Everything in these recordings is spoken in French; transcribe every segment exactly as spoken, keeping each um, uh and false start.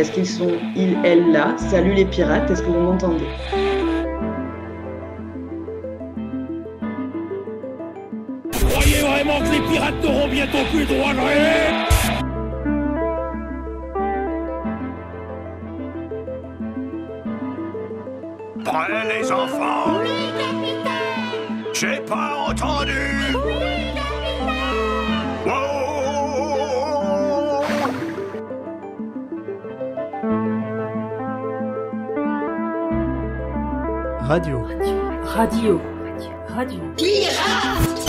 Est-ce qu'ils sont, ils, elles, là? Salut les pirates, est-ce que vous m'entendez? Vous croyez vraiment que les pirates n'auront bientôt plus le droit de rêver? Prêts les enfants? Oui, capitaine! J'ai pas entendu! Oui, capitaine! Oh! Radio. Radio. Radio. Pirate!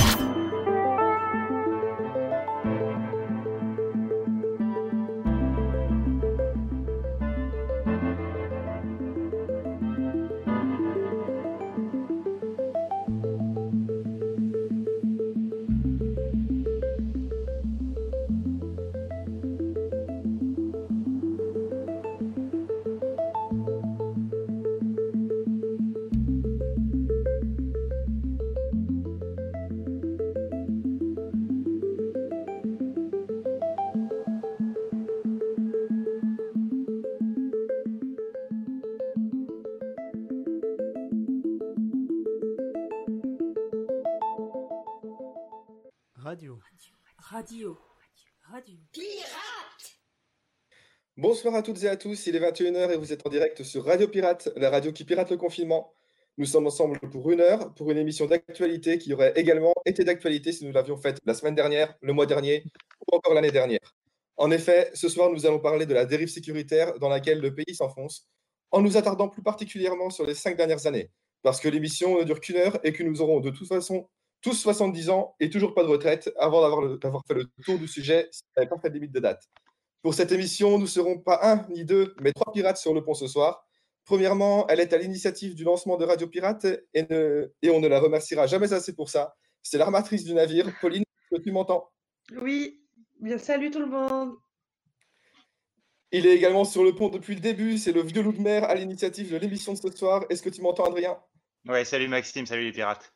Radio. Radio. Radio. Pirate! Bonsoir à toutes et à tous, il est vingt et une heures et vous êtes en direct sur Radio Pirate, la radio qui pirate le confinement. Nous sommes ensemble pour une heure, pour une émission d'actualité qui aurait également été d'actualité si nous l'avions faite la semaine dernière, le mois dernier ou encore l'année dernière. En effet, ce soir, nous allons parler de la dérive sécuritaire dans laquelle le pays s'enfonce, en nous attardant plus particulièrement sur les cinq dernières années, parce que l'émission ne dure qu'une heure et que nous aurons de toute façon tous soixante-dix ans et toujours pas de retraite avant d'avoir, le- d'avoir fait le tour du sujet si on n'avait pas fait de limite de date. Pour cette émission, nous ne serons pas un ni deux, mais trois pirates sur le pont ce soir. Premièrement, elle est à l'initiative du lancement de Radio Pirate et, ne- et on ne la remerciera jamais assez pour ça. C'est l'armatrice du navire. Pauline, est-ce que tu m'entends? Oui, bien salut tout le monde. Il est également sur le pont depuis le début. C'est le vieux loup de mer à l'initiative de l'émission de ce soir. Est-ce que tu m'entends, Adrien? Ouais, salut Maxime, salut les pirates.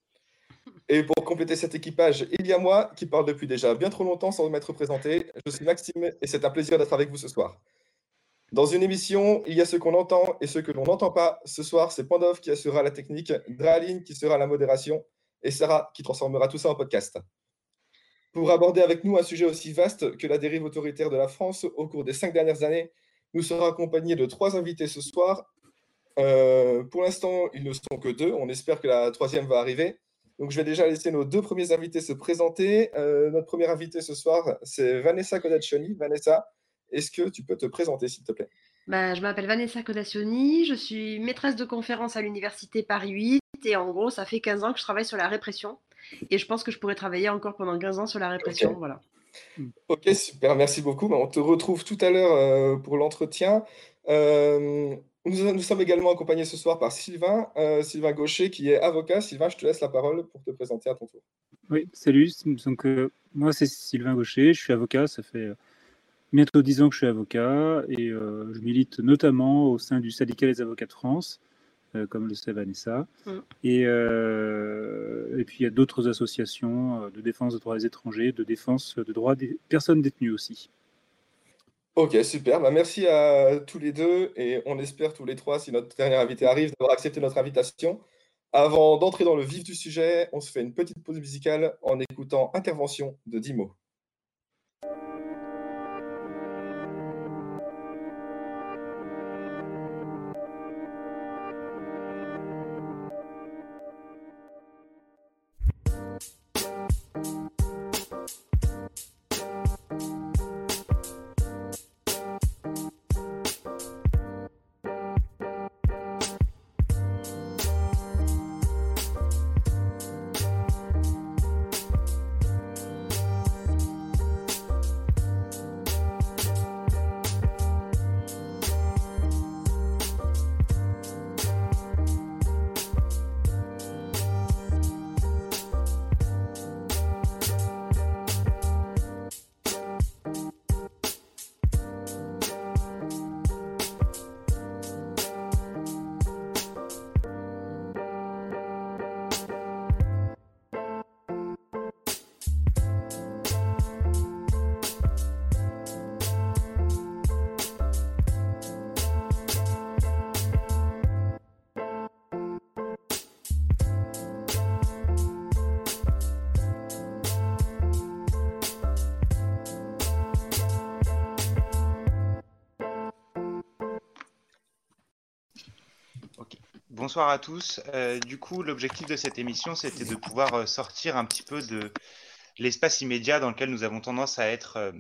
Et pour compléter cet équipage, il y a moi qui parle depuis déjà bien trop longtemps sans m'être présenté. Je suis Maxime et c'est un plaisir d'être avec vous ce soir. Dans une émission, il y a ce qu'on entend et ce que l'on n'entend pas. Ce soir, c'est Pandov qui assurera la technique, Draline qui sera la modération et Sarah qui transformera tout ça en podcast. Pour aborder avec nous un sujet aussi vaste que la dérive autoritaire de la France au cours des cinq dernières années, nous serons accompagnés de trois invités ce soir. Euh, pour l'instant, ils ne sont que deux. On espère que la troisième va arriver. Donc, je vais déjà laisser nos deux premiers invités se présenter. Euh, notre première invitée ce soir, c'est Vanessa Codaccioni. Vanessa, est-ce que tu peux te présenter, s'il te plaît? Bah, je m'appelle Vanessa Codaccioni, je suis maîtresse de conférence à l'université Paris huit et en gros, ça fait quinze ans que je travaille sur la répression et je pense que je pourrais travailler encore pendant quinze ans sur la répression. Ok. Voilà. Ok, super, merci beaucoup. Ben, on te retrouve tout à l'heure euh, pour l'entretien. Euh, nous, nous sommes également accompagnés ce soir par Sylvain, euh, Sylvain Gaucher, qui est avocat. Sylvain, je te laisse la parole pour te présenter à ton tour. Oui, salut. Donc, euh, moi, c'est Sylvain Gaucher. Je suis avocat. Ça fait euh, bientôt dix ans que je suis avocat et euh, je milite notamment au sein du syndicat des avocats de France, euh, comme le sait Vanessa. Mm. Et, euh, et puis, il y a d'autres associations euh, de défense des droits des étrangers, de défense de droits des personnes détenues aussi. Ok, super. Ben, merci à tous les deux et on espère tous les trois, si notre dernier invité arrive, d'avoir accepté notre invitation. Avant d'entrer dans le vif du sujet, on se fait une petite pause musicale en écoutant Intervention de Dimo. Bonsoir à tous. Euh, du coup, l'objectif de cette émission, c'était de pouvoir euh, sortir un petit peu de l'espace immédiat dans lequel nous avons tendance à être, euh,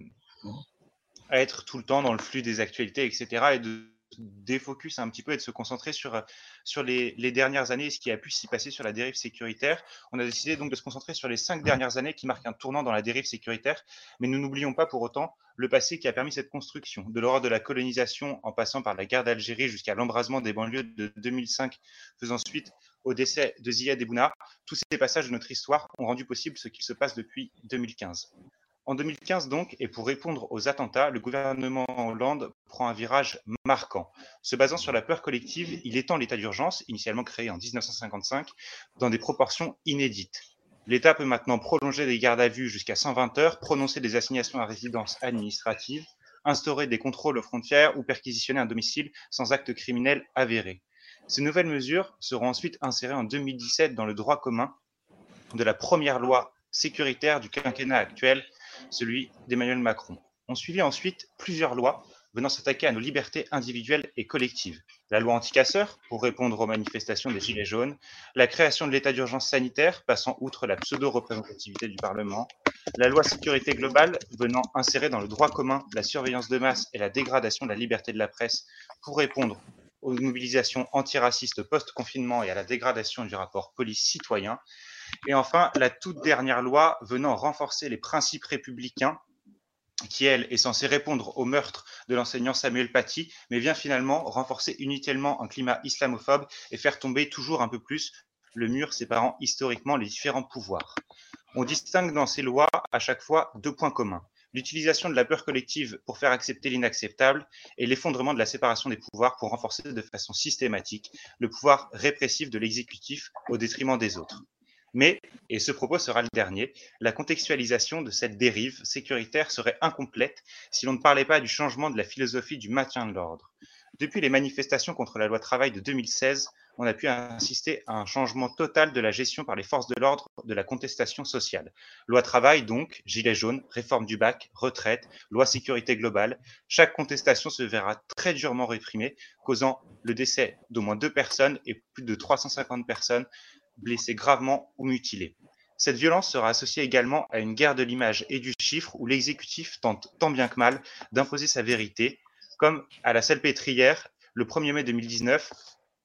à être tout le temps dans le flux des actualités, et cetera, et de défocus un petit peu et de se concentrer sur, sur les, les dernières années et ce qui a pu s'y passer sur la dérive sécuritaire. On a décidé donc de se concentrer sur les cinq dernières années qui marquent un tournant dans la dérive sécuritaire, mais nous n'oublions pas pour autant le passé qui a permis cette construction, de l'horreur de la colonisation en passant par la guerre d'Algérie jusqu'à l'embrasement des banlieues de deux mille cinq, faisant suite au décès de Ziad Ebouna. Tous ces passages de notre histoire ont rendu possible ce qu'il se passe depuis deux mille quinze. En deux mille quinze donc, et pour répondre aux attentats, le gouvernement Hollande prend un virage marquant. Se basant sur la peur collective, il étend l'état d'urgence, initialement créé en dix-neuf cent cinquante-cinq, dans des proportions inédites. L'État peut maintenant prolonger des gardes à vue jusqu'à cent vingt heures, prononcer des assignations à résidence administrative, instaurer des contrôles aux frontières ou perquisitionner un domicile sans acte criminel avéré. Ces nouvelles mesures seront ensuite insérées en deux mille dix-sept dans le droit commun de la première loi sécuritaire du quinquennat actuel, celui d'Emmanuel Macron. On suivit ensuite plusieurs lois venant s'attaquer à nos libertés individuelles et collectives. La loi anti-casseurs, pour répondre aux manifestations des Gilets jaunes, la création de l'état d'urgence sanitaire, passant outre la pseudo-représentativité du Parlement, la loi sécurité globale, venant insérer dans le droit commun la surveillance de masse et la dégradation de la liberté de la presse, pour répondre aux mobilisations antiracistes post-confinement et à la dégradation du rapport police-citoyen, et enfin, la toute dernière loi venant renforcer les principes républicains qui, elle, est censée répondre au meurtre de l'enseignant Samuel Paty, mais vient finalement renforcer inutilement un climat islamophobe et faire tomber toujours un peu plus le mur séparant historiquement les différents pouvoirs. On distingue dans ces lois à chaque fois deux points communs. L'utilisation de la peur collective pour faire accepter l'inacceptable et l'effondrement de la séparation des pouvoirs pour renforcer de façon systématique le pouvoir répressif de l'exécutif au détriment des autres. Mais, et ce propos sera le dernier, la contextualisation de cette dérive sécuritaire serait incomplète si l'on ne parlait pas du changement de la philosophie du maintien de l'ordre. Depuis les manifestations contre la loi travail de deux mille seize, on a pu assister à un changement total de la gestion par les forces de l'ordre de la contestation sociale. Loi travail donc, gilets jaunes, réforme du bac, retraite, loi sécurité globale, chaque contestation se verra très durement réprimée, causant le décès d'au moins deux personnes et plus de trois cent cinquante personnes blessés gravement ou mutilés. Cette violence sera associée également à une guerre de l'image et du chiffre où l'exécutif tente tant bien que mal d'imposer sa vérité, comme à la Salpêtrière le premier mai deux mille dix-neuf,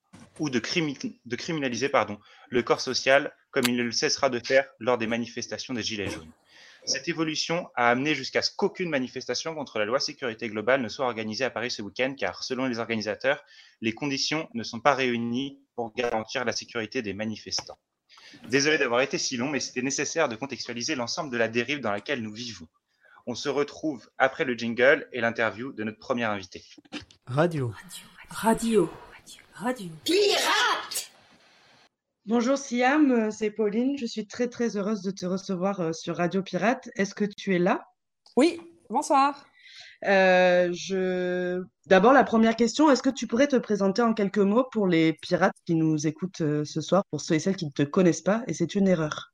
ou de, crimi- de criminaliser pardon, le corps social comme il ne le cessera de faire lors des manifestations des Gilets jaunes. Cette évolution a amené jusqu'à ce qu'aucune manifestation contre la loi sécurité globale ne soit organisée à Paris ce week-end, car selon les organisateurs, les conditions ne sont pas réunies pour garantir la sécurité des manifestants. Désolé d'avoir été si long, mais c'était nécessaire de contextualiser l'ensemble de la dérive dans laquelle nous vivons. On se retrouve après le jingle et l'interview de notre premier invité. Radio. Radio. Radio. Pirate! Bonjour Siam, c'est Pauline. Je suis très très heureuse de te recevoir euh, sur Radio Pirate. Est-ce que tu es là? Oui, bonsoir. Euh, je... D'abord, la première question, est-ce que tu pourrais te présenter en quelques mots pour les pirates qui nous écoutent euh, ce soir, pour ceux et celles qui ne te connaissent pas, et c'est une erreur.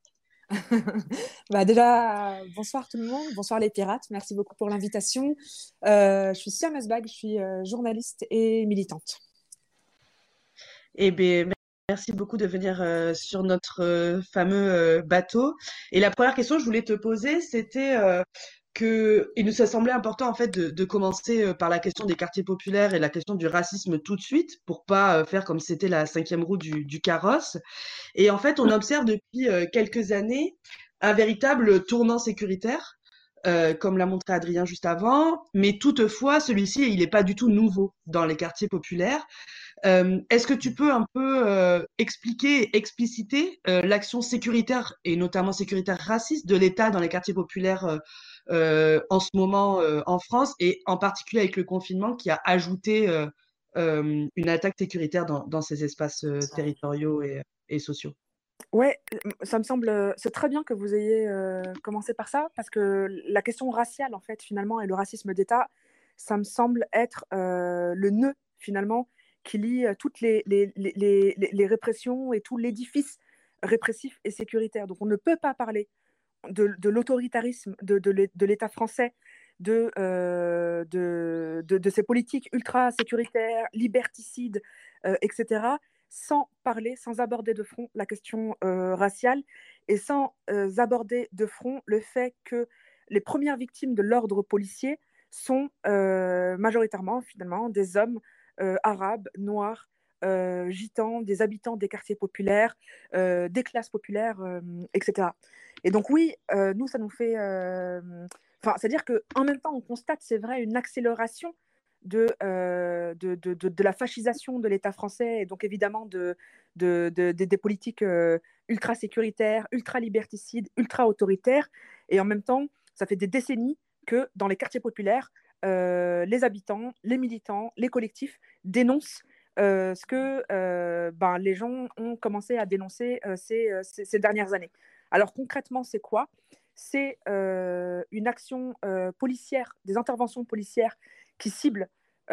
Bah déjà, euh, bonsoir tout le monde, bonsoir les pirates, merci beaucoup pour l'invitation. Euh, je suis Siam Asbag, je suis euh, journaliste et militante. Eh bien, merci beaucoup de venir euh, sur notre euh, fameux euh, bateau. Et la première question que je voulais te poser, c'était euh, que, il nous a semblé important en fait de, de commencer euh, par la question des quartiers populaires et la question du racisme tout de suite, pour pas euh, faire comme si c'était la cinquième roue du, du carrosse. Et en fait, on observe depuis euh, quelques années un véritable tournant sécuritaire, euh, comme l'a montré Adrien juste avant, mais toutefois, celui-ci, il n'est pas du tout nouveau dans les quartiers populaires. Euh, est-ce que tu peux un peu euh, expliquer, expliciter euh, l'action sécuritaire et notamment sécuritaire raciste de l'État dans les quartiers populaires euh, euh, en ce moment euh, en France et en particulier avec le confinement qui a ajouté euh, euh, une attaque sécuritaire dans, dans ces espaces euh, territoriaux et, et sociaux? Ouais, ça me semble, c'est très bien que vous ayez euh, commencé par ça, parce que la question raciale, en fait, finalement, et le racisme d'État, ça me semble être euh, le nœud, finalement, qui lie euh, toutes les, les, les, les, les répressions et tout l'édifice répressif et sécuritaire. Donc, on ne peut pas parler de, de l'autoritarisme de, de, de l'État français, de, euh, de, de, de ces politiques ultra-sécuritaires, liberticides, euh, et cetera, sans parler, sans aborder de front la question euh, raciale et sans euh, aborder de front le fait que les premières victimes de l'ordre policier sont euh, majoritairement finalement des hommes euh, arabes, noirs, euh, gitans, des habitants des quartiers populaires, euh, des classes populaires, euh, et cetera. Et donc oui, euh, nous, ça nous fait... euh, Enfin, c'est-à-dire qu'en même temps, on constate, c'est vrai, une accélération de, euh, de, de, de, de la fascisation de l'État français et donc évidemment de, de, de, de des politiques euh, ultra-sécuritaires, ultra-liberticides, ultra-autoritaires. Et en même temps, ça fait des décennies que dans les quartiers populaires, euh, les habitants, les militants, les collectifs dénoncent euh, ce que euh, ben, les gens ont commencé à dénoncer euh, ces, ces, ces dernières années. Alors concrètement, c'est quoi ? C'est euh, une action euh, policière, des interventions policières qui ciblent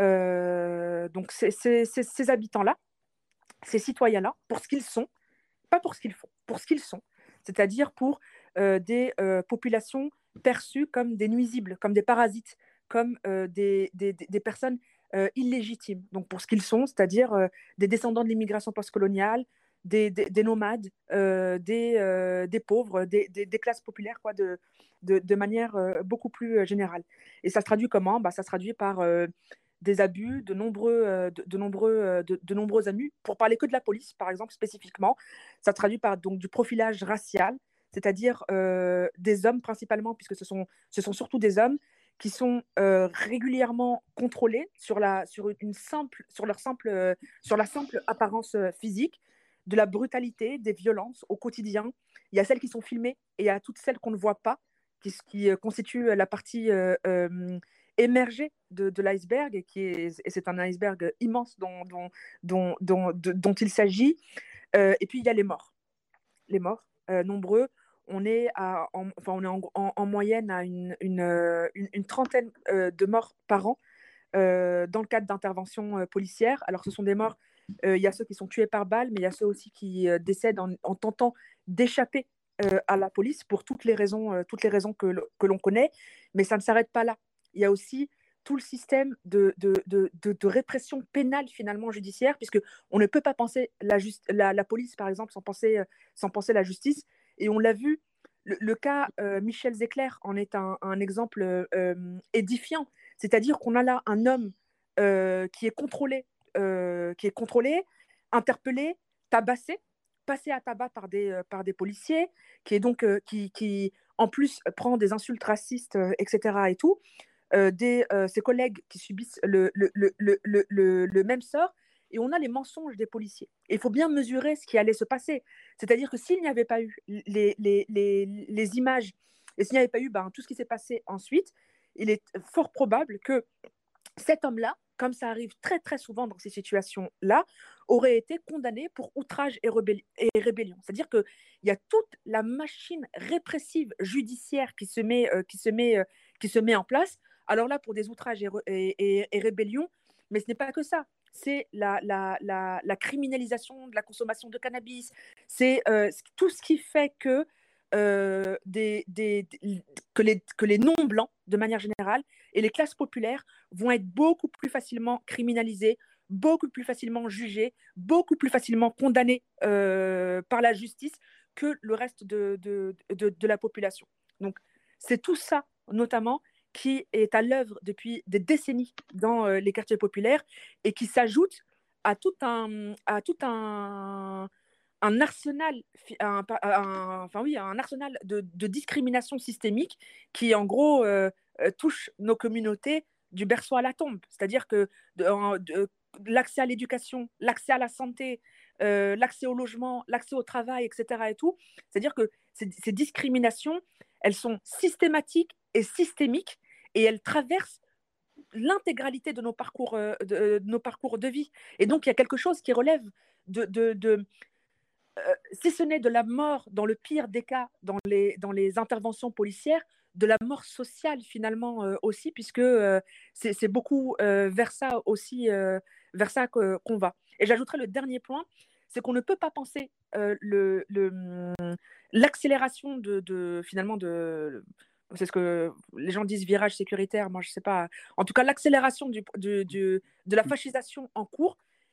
euh, donc ces, ces, ces, ces habitants-là, ces citoyens-là, pour ce qu'ils sont, pas pour ce qu'ils font, pour ce qu'ils sont, c'est-à-dire pour euh, des euh, populations perçues comme des nuisibles, comme des parasites, comme euh, des, des, des personnes euh, illégitimes. Donc pour ce qu'ils sont, c'est-à-dire euh, des descendants de l'immigration postcoloniale, des, des, des nomades, euh, des, euh, des pauvres, des, des, des classes populaires, quoi, de, de, de manière euh, beaucoup plus générale. Et ça se traduit comment ? Bah, ça se traduit par euh, des abus, de nombreux, euh, de, de, nombreux, euh, de, de nombreux abus. Pour parler que de la police, par exemple, spécifiquement, ça se traduit par donc, du profilage racial, c'est-à-dire euh, des hommes principalement, puisque ce sont, ce sont surtout des hommes qui sont euh, régulièrement contrôlés sur, la, sur, une simple, sur, leur simple, euh, sur la simple apparence physique, de la brutalité, des violences au quotidien. Il y a celles qui sont filmées et il y a toutes celles qu'on ne voit pas, qui, qui constituent la partie euh, euh, émergée de, de l'iceberg, et, qui est, et c'est un iceberg immense dont, dont, dont, dont, de, dont il s'agit. Euh, et puis, il y a les morts. Les morts, euh, nombreux. On est, à, en, enfin, on est en, en, en moyenne à une, une, une, une trentaine euh, de morts par an euh, dans le cadre d'interventions euh, policières. Alors, ce sont des morts, il euh, y a ceux qui sont tués par balle, mais il y a ceux aussi qui euh, décèdent en, en tentant d'échapper euh, à la police pour toutes les raisons, euh, toutes les raisons que, que l'on connaît. Mais ça ne s'arrête pas là. Il y a aussi tout le système de, de, de, de, de répression pénale, finalement, judiciaire, puisqu'on ne peut pas penser la, just, la, la police, par exemple, sans penser, sans penser la justice. Et on l'a vu, le, le cas euh, Michel Zecler en est un, un exemple euh, édifiant. C'est-à-dire qu'on a là un homme euh, qui est contrôlé, euh, qui est contrôlé, interpellé, tabassé, passé à tabac par des, euh, par des policiers, qui est donc, euh, qui, qui, en plus, prend des insultes racistes, euh, et cetera et tout. Euh, des, euh, ses collègues qui subissent le, le, le, le, le, le, le même sort, et on a les mensonges des policiers. Et il faut bien mesurer ce qui allait se passer. C'est-à-dire que s'il n'y avait pas eu les, les, les, les images, et s'il n'y avait pas eu ben, tout ce qui s'est passé ensuite, il est fort probable que cet homme-là, comme ça arrive très très souvent dans ces situations-là, aurait été condamné pour outrage et, rebelli- et rébellion. C'est-à-dire qu'il y a toute la machine répressive judiciaire qui se met, euh, qui se met, euh, qui se met en place. Alors là, pour des outrages et, re- et, et, et rébellions, mais ce n'est pas que ça. C'est la, la, la, la criminalisation de la consommation de cannabis. C'est euh, tout ce qui fait que, euh, des, des, des, que, les, que les non-blancs, de manière générale, et les classes populaires vont être beaucoup plus facilement criminalisées, beaucoup plus facilement jugées, beaucoup plus facilement condamnées euh, par la justice que le reste de, de, de, de la population. Donc, c'est tout ça, notamment, qui est à l'œuvre depuis des décennies dans euh, les quartiers populaires et qui s'ajoute à tout un, à tout un, un arsenal, un, un, enfin oui, un arsenal de, de discrimination systémique qui, en gros, euh, touche nos communautés du berceau à la tombe. C'est-à-dire que de, de, l'accès à l'éducation, l'accès à la santé, euh, l'accès au logement, l'accès au travail, et cetera et tout, c'est-à-dire que ces, ces discriminations, elles sont systématiques et systémiques, et elles traversent l'intégralité de nos parcours, euh, de, de nos parcours de vie. Et donc, il y a quelque chose qui relève de... de, de euh, si ce n'est de la mort, dans le pire des cas, dans les, dans les interventions policières, de la mort sociale finalement euh, aussi, puisque euh, c'est, c'est beaucoup euh, vers ça aussi, euh, vers ça que, qu'on va. Et j'ajouterai le dernier point, c'est qu'on ne peut pas penser euh, le, le, l'accélération de, de finalement de... C'est ce que les gens disent virage sécuritaire, moi je sais pas. En tout cas, l'accélération du, du, du, de la fascisation en cours,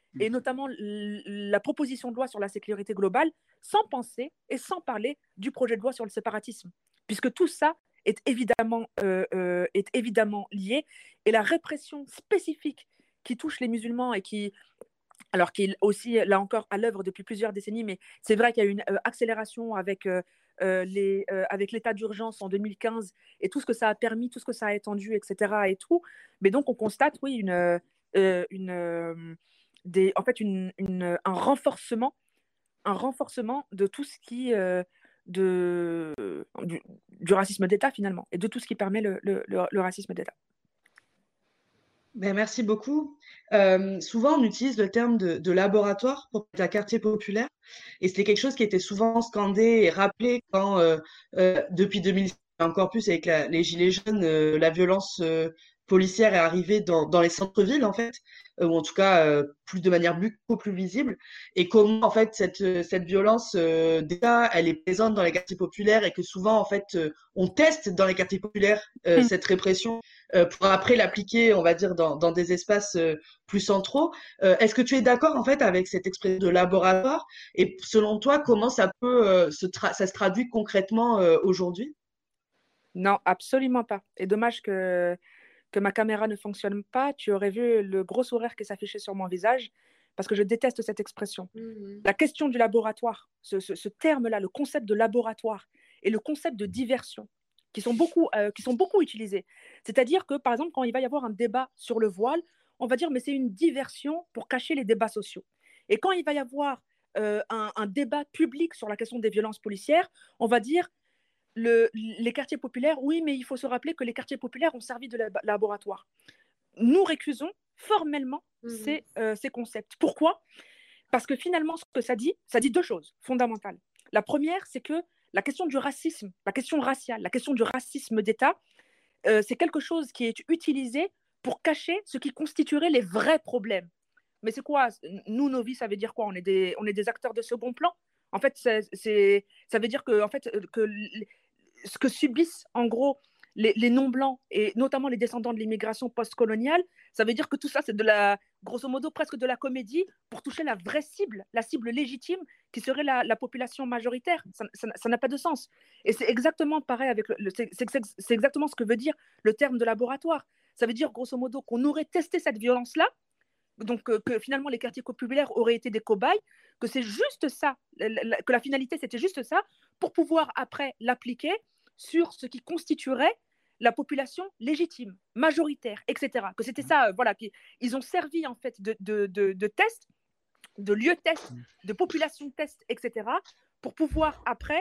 et notamment l- la proposition de loi sur la sécurité globale, sans penser et sans parler du projet de loi sur le séparatisme, puisque tout ça est évidemment, euh, euh, est évidemment lié, et la répression spécifique qui touche les musulmans et qui, alors qui est aussi, là encore, à l'œuvre depuis plusieurs décennies, mais c'est vrai qu'il y a eu une euh, accélération avec, euh, euh, les, euh, avec l'état d'urgence en deux mille quinze et tout ce que ça a permis, tout ce que ça a étendu, et cetera. Et tout. Mais donc, on constate, oui, une, euh, une, euh, des, en fait, une, une, un renforcement, un renforcement de tout ce qui, euh, de, du, du racisme d'État, finalement, et de tout ce qui permet le, le, le, le racisme d'État. Ben, merci beaucoup. Euh, souvent, on utilise le terme de, de laboratoire pour la quartier populaire, et c'était quelque chose qui était souvent scandé et rappelé quand, euh, euh, depuis deux mille, encore plus avec la- les Gilets jaunes, euh, la violence euh, policière est arrivée dans, dans les centres-villes, en fait, euh, ou en tout cas euh, plus de manière beaucoup plus visible, et comment, en fait, cette, euh, cette violence euh, d'État, elle est présente dans les quartiers populaires, et que souvent, en fait, euh, on teste dans les quartiers populaires euh, cette répression euh, pour après l'appliquer, on va dire, dans, dans des espaces euh, plus centraux. Euh, est-ce que tu es d'accord, en fait, avec cette expression de laboratoire? Et selon toi, comment ça peut euh, se, tra- ça se traduit concrètement euh, aujourd'hui? Non, absolument pas. Et dommage que, que ma caméra ne fonctionne pas. Tu aurais vu le gros sourire qui s'affichait sur mon visage, parce que je déteste cette expression. Mhm. La question du laboratoire, ce, ce- ce terme-là, le concept de laboratoire et le concept de diversion, qui sont beaucoup, euh, qui sont beaucoup utilisés. C'est-à-dire que, par exemple, quand il va y avoir un débat sur le voile, on va dire, mais c'est une diversion pour cacher les débats sociaux. Et quand il va y avoir euh, un, un débat public sur la question des violences policières, on va dire, le- les quartiers populaires, oui, mais il faut se rappeler que les quartiers populaires ont servi de lab- laboratoire. Nous récusons formellement Mhm. ces, euh, ces concepts. Pourquoi? Parce que finalement, ce que ça dit, ça dit deux choses fondamentales. La première, c'est que la question du racisme, la question raciale, la question du racisme d'État, euh, c'est quelque chose qui est utilisé pour cacher ce qui constituerait les vrais problèmes. Mais c'est quoi? Nous, nos vies, ça veut dire quoi? On est des, on est des acteurs de second plan? En fait, c'est, c'est- ça veut dire que, en fait, que l- ce que subissent, en gros, les, les non-blancs, et notamment les descendants de l'immigration post-coloniale, ça veut dire que tout ça, c'est de la, grosso modo, presque de la comédie pour toucher la vraie cible, la cible légitime, qui serait la, la population majoritaire. Ça ça- ça n'a pas de sens. Et c'est exactement pareil avec le, le- c'est, c'est- c'est exactement ce que veut dire le terme de laboratoire. Ça veut dire, grosso modo, qu'on aurait testé cette violence-là, donc euh, que finalement les quartiers populaires auraient été des cobayes, que c'est juste ça, la- la- que la finalité c'était juste ça, pour pouvoir après l'appliquer sur ce qui constituerait la population légitime, majoritaire, et cetera. Que c'était ça, euh, voilà, qui- ils ont servi en fait de, de, de, de test, de lieu test, de population test, et cetera, pour pouvoir après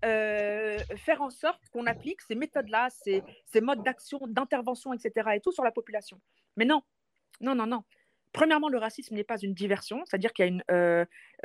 euh, faire en sorte qu'on applique ces méthodes-là, ces, ces modes d'action, d'intervention, et cetera, et tout sur la population. Mais non, non, non, non. Premièrement, le racisme n'est pas une diversion, c'est-à-dire qu'il y a une, euh,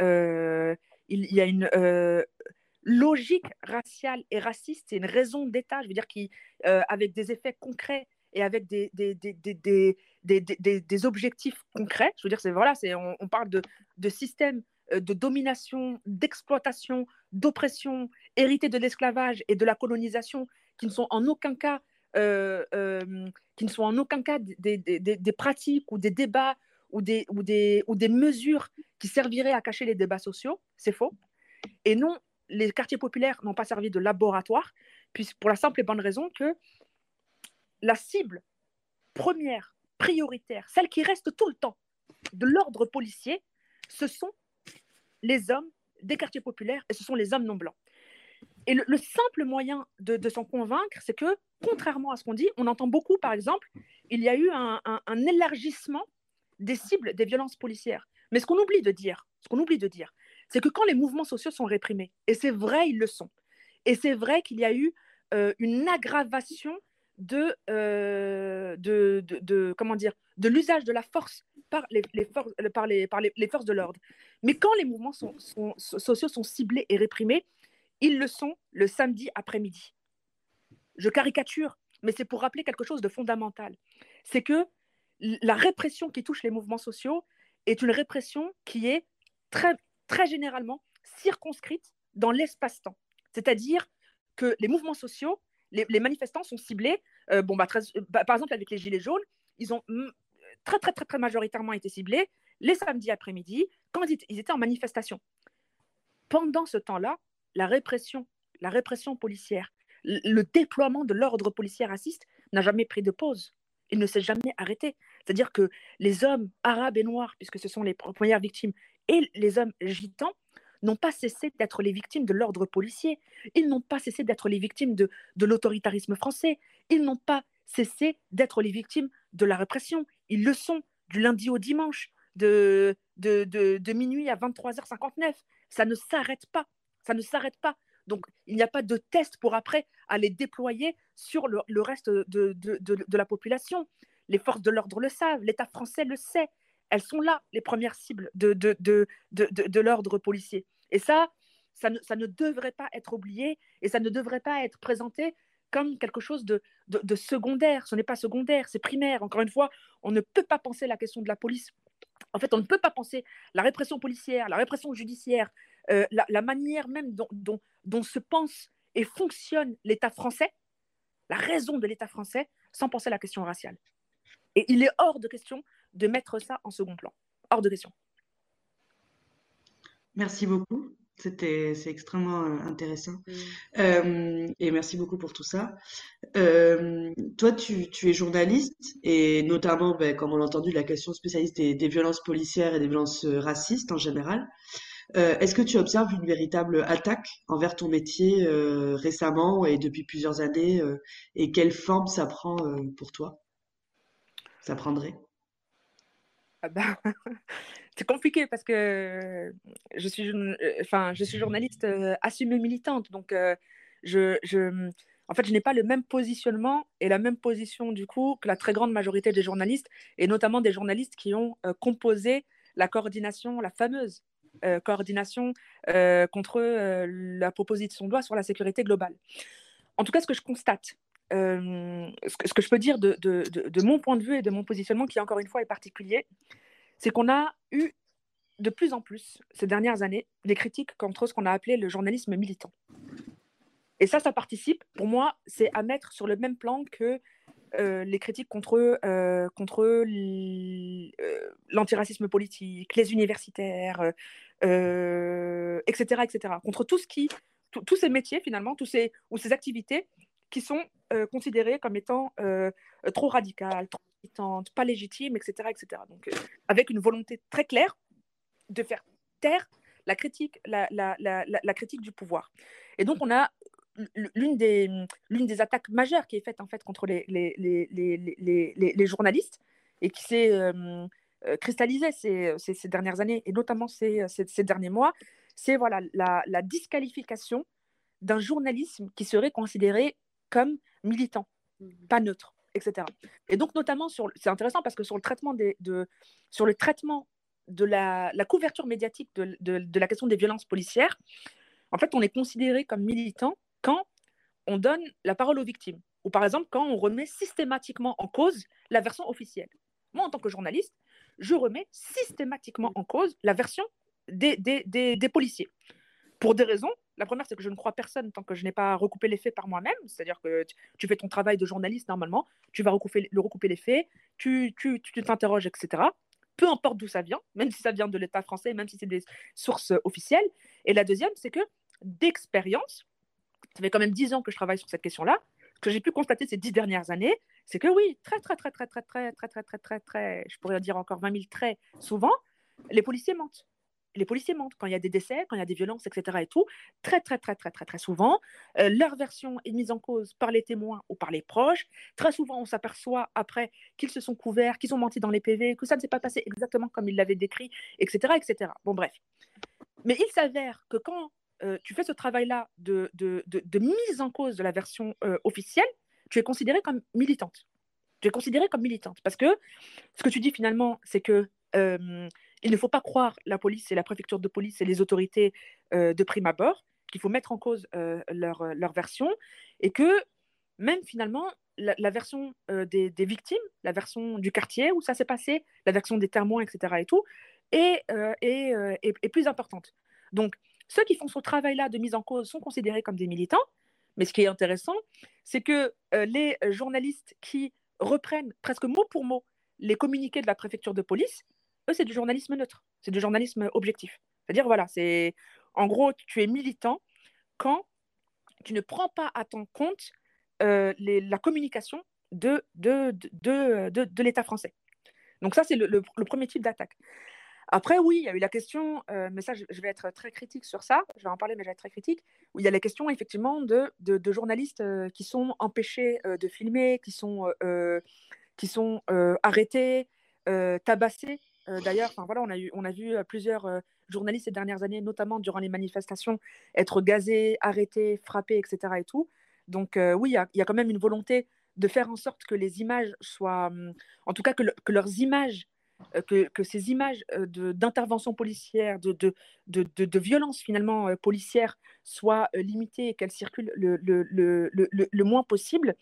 euh, il y a une euh, logique raciale et raciste, c'est une raison d'État, je veux dire, qui, euh, avec des effets concrets et avec des, des, des, des, des, des, des, des objectifs concrets. Je veux dire, c'est, voilà, c'est, on, on parle de, de systèmes euh, de domination, d'exploitation, d'oppression, hérités de l'esclavage et de la colonisation, qui ne sont en aucun cas, euh, euh, qui ne sont en aucun cas des, des, des, des pratiques ou des débats ou des, ou, des, ou des mesures qui serviraient à cacher les débats sociaux. C'est faux. Et non, les quartiers populaires n'ont pas servi de laboratoire, puisque pour la simple et bonne raison que la cible première, prioritaire, celle qui reste tout le temps de l'ordre policier, ce sont les hommes des quartiers populaires et ce sont les hommes non blancs. Et le, le simple moyen de, de s'en convaincre, c'est que, contrairement à ce qu'on dit, on entend beaucoup, par exemple, il y a eu un, un, un élargissement des cibles des violences policières. Mais ce qu'on oublie de dire, ce qu'on oublie de dire, c'est que quand les mouvements sociaux sont réprimés, et c'est vrai, ils le sont, et c'est vrai qu'il y a eu euh, une aggravation de, euh, de, de, de, comment dire, de l'usage de la force par les, les, for par les, par les, les forces de l'ordre. Mais quand les mouvements sont, sont, sociaux sont ciblés et réprimés, ils le sont le samedi après-midi. Je caricature, mais c'est pour rappeler quelque chose de fondamental. C'est que la répression qui touche les mouvements sociaux est une répression qui est très, très généralement circonscrite dans l'espace-temps. C'est-à-dire que les mouvements sociaux, les, les manifestants sont ciblés, euh, bon, bah, très, bah, par exemple avec les Gilets jaunes, ils ont très, très, très, très majoritairement été ciblés. les samedis après-midi, quand ils étaient en manifestation. Pendant ce temps-là, la répression, la répression policière, le déploiement de l'ordre policier raciste n'a jamais pris de pause. Il ne s'est jamais arrêté. C'est-à-dire que les hommes arabes et noirs, puisque ce sont les premières victimes, et les hommes gitans n'ont pas cessé d'être les victimes de l'ordre policier. Ils n'ont pas cessé d'être les victimes de, de l'autoritarisme français. Ils n'ont pas cessé d'être les victimes de la répression. Ils le sont du lundi au dimanche, de, de, de, de minuit à vingt-trois heures cinquante-neuf. Ça ne s'arrête pas. Ça ne s'arrête pas. Donc, il n'y a pas de test pour après aller déployer sur le, le reste de, de, de, de la population. Les forces de l'ordre le savent, l'État français le sait. Elles sont là, les premières cibles de, de, de, de, de, de l'ordre policier. Et ça, ça ne, ça ne devrait pas être oublié et ça ne devrait pas être présenté comme quelque chose de, de, de secondaire. Ce n'est pas secondaire, c'est primaire. Encore une fois, on ne peut pas penser la question de la police. En fait, on ne peut pas penser la répression policière, la répression judiciaire, euh, la, la manière même dont, dont, dont se pense et fonctionne l'État français, la raison de l'État français, sans penser à la question raciale. Et il est hors de question de mettre ça en second plan. Hors de question. Merci beaucoup. C'était, c'est extrêmement euh, intéressant. Mmh. Euh, et merci beaucoup pour tout ça. Euh, toi, tu, tu es journaliste et notamment, ben, comme on l'a entendu, la question spécialiste des, des violences policières et des violences racistes en général. Euh, est-ce que tu observes une véritable attaque envers ton métier euh, récemment et depuis plusieurs années euh, et quelle forme ça prend euh, pour toi? Ça prendrait? Ah ben, c'est compliqué parce que je suis, enfin, je suis journaliste euh, assumée militante. Donc, euh, je, je, en fait, je n'ai pas le même positionnement et la même position, du coup, que la très grande majorité des journalistes, et notamment des journalistes qui ont euh, composé la coordination, la fameuse euh, coordination euh, contre euh, la proposition de loi sur la sécurité globale. En tout cas, ce que je constate, Euh, ce, que, ce que je peux dire de, de, de, de mon point de vue et de mon positionnement, qui encore une fois est particulier, c'est qu'on a eu de plus en plus ces dernières années des critiques contre ce qu'on a appelé le journalisme militant. Et ça, ça participe, pour moi, c'est à mettre sur le même plan que euh, les critiques contre, euh, contre l'antiracisme politique, les universitaires, euh, et cetera, et cetera. Contre tout ce qui, tous ces métiers finalement, tous ces, ou ces activités qui sont euh, considérées comme étant euh, trop radicales, trop militantes, pas légitimes, et cetera, et cetera. Donc, euh, avec une volonté très claire de faire taire la critique, la, la, la, la, la critique du pouvoir. Et donc, on a l'une des, l'une des attaques majeures qui est faite en fait contre les, les, les, les, les, les, les journalistes et qui s'est euh, cristallisée ces, ces, ces dernières années et notamment ces, ces, ces derniers mois, c'est voilà, la, la disqualification d'un journalisme qui serait considéré comme militant, pas neutre, et cetera. Et donc, notamment, sur, c'est intéressant parce que sur le traitement, des, de, sur le traitement de la, la couverture médiatique de, de, de la question des violences policières, en fait, on est considéré comme militant quand on donne la parole aux victimes, ou par exemple, quand on remet systématiquement en cause la version officielle. Moi, en tant que journaliste, je remets systématiquement en cause la version des, des, des, des policiers. Pour des raisons. La première, c'est que je ne crois personne tant que je n'ai pas recoupé les faits par moi-même. C'est-à-dire que tu, tu fais ton travail de journaliste normalement, tu vas recouper, le recouper les faits, tu, tu, tu t'interroges, et cetera. Peu importe d'où ça vient, même si ça vient de l'État français, même si c'est des sources officielles. Et la deuxième, c'est que d'expérience, ça fait quand même dix ans que je travaille sur cette question-là, ce que j'ai pu constater ces dix dernières années, c'est que oui, très, très, très, très, très, très, très, très, très, très, très, je pourrais dire encore vingt mille très souvent, les policiers mentent. Les policiers mentent quand il y a des décès, quand il y a des violences, et cetera et tout. Très, très, très, très, très, très souvent, euh, leur version est mise en cause par les témoins ou par les proches. Très souvent, on s'aperçoit après qu'ils se sont couverts, qu'ils ont menti dans les P V, que ça ne s'est pas passé exactement comme ils l'avaient décrit, et cetera, et cetera. Bon, bref. Mais il s'avère que quand euh, tu fais ce travail-là de, de, de, de mise en cause de la version euh, officielle, tu es considérée comme militante. Tu es considérée comme militante. Parce que ce que tu dis finalement, c'est que euh, il ne faut pas croire la police et la préfecture de police et les autorités euh, de prime abord, qu'il faut mettre en cause euh, leur, leur version, et que même finalement, la, la version euh, des, des victimes, la version du quartier où ça s'est passé, la version des témoins, et cetera et tout, est, euh, est, euh, est, est plus importante. Donc, ceux qui font ce travail-là de mise en cause sont considérés comme des militants, mais ce qui est intéressant, c'est que euh, les journalistes qui reprennent presque mot pour mot les communiqués de la préfecture de police eux, c'est du journalisme neutre, c'est du journalisme objectif. C'est-à-dire, voilà, c'est en gros, tu es militant quand tu ne prends pas à ton compte euh, les, la communication de, de, de, de, de, de l'État français. Donc ça, c'est le, le, le premier type d'attaque. Après, oui, il y a eu la question, euh, mais ça, je, je vais être très critique sur ça, je vais en parler, mais je vais être très critique, où il y a la question, effectivement, de, de, de journalistes euh, qui sont empêchés euh, de filmer, qui sont, euh, qui sont euh, arrêtés, euh, tabassés. Euh, D'ailleurs, enfin, voilà, on, a eu, on a vu euh, plusieurs euh, journalistes ces dernières années, notamment durant les manifestations, être gazés, arrêtés, frappés, et cetera. Et tout. Donc, euh, oui, il y a, y a quand même une volonté de faire en sorte que les images soient, hum, en tout cas, que, le, que leurs images euh, que, que ces images euh, de- d'intervention policière, de, de, de, de, de violence finalement euh, policière soient euh, limitées et qu'elles circulent le, le, le, le, le- le moins possible.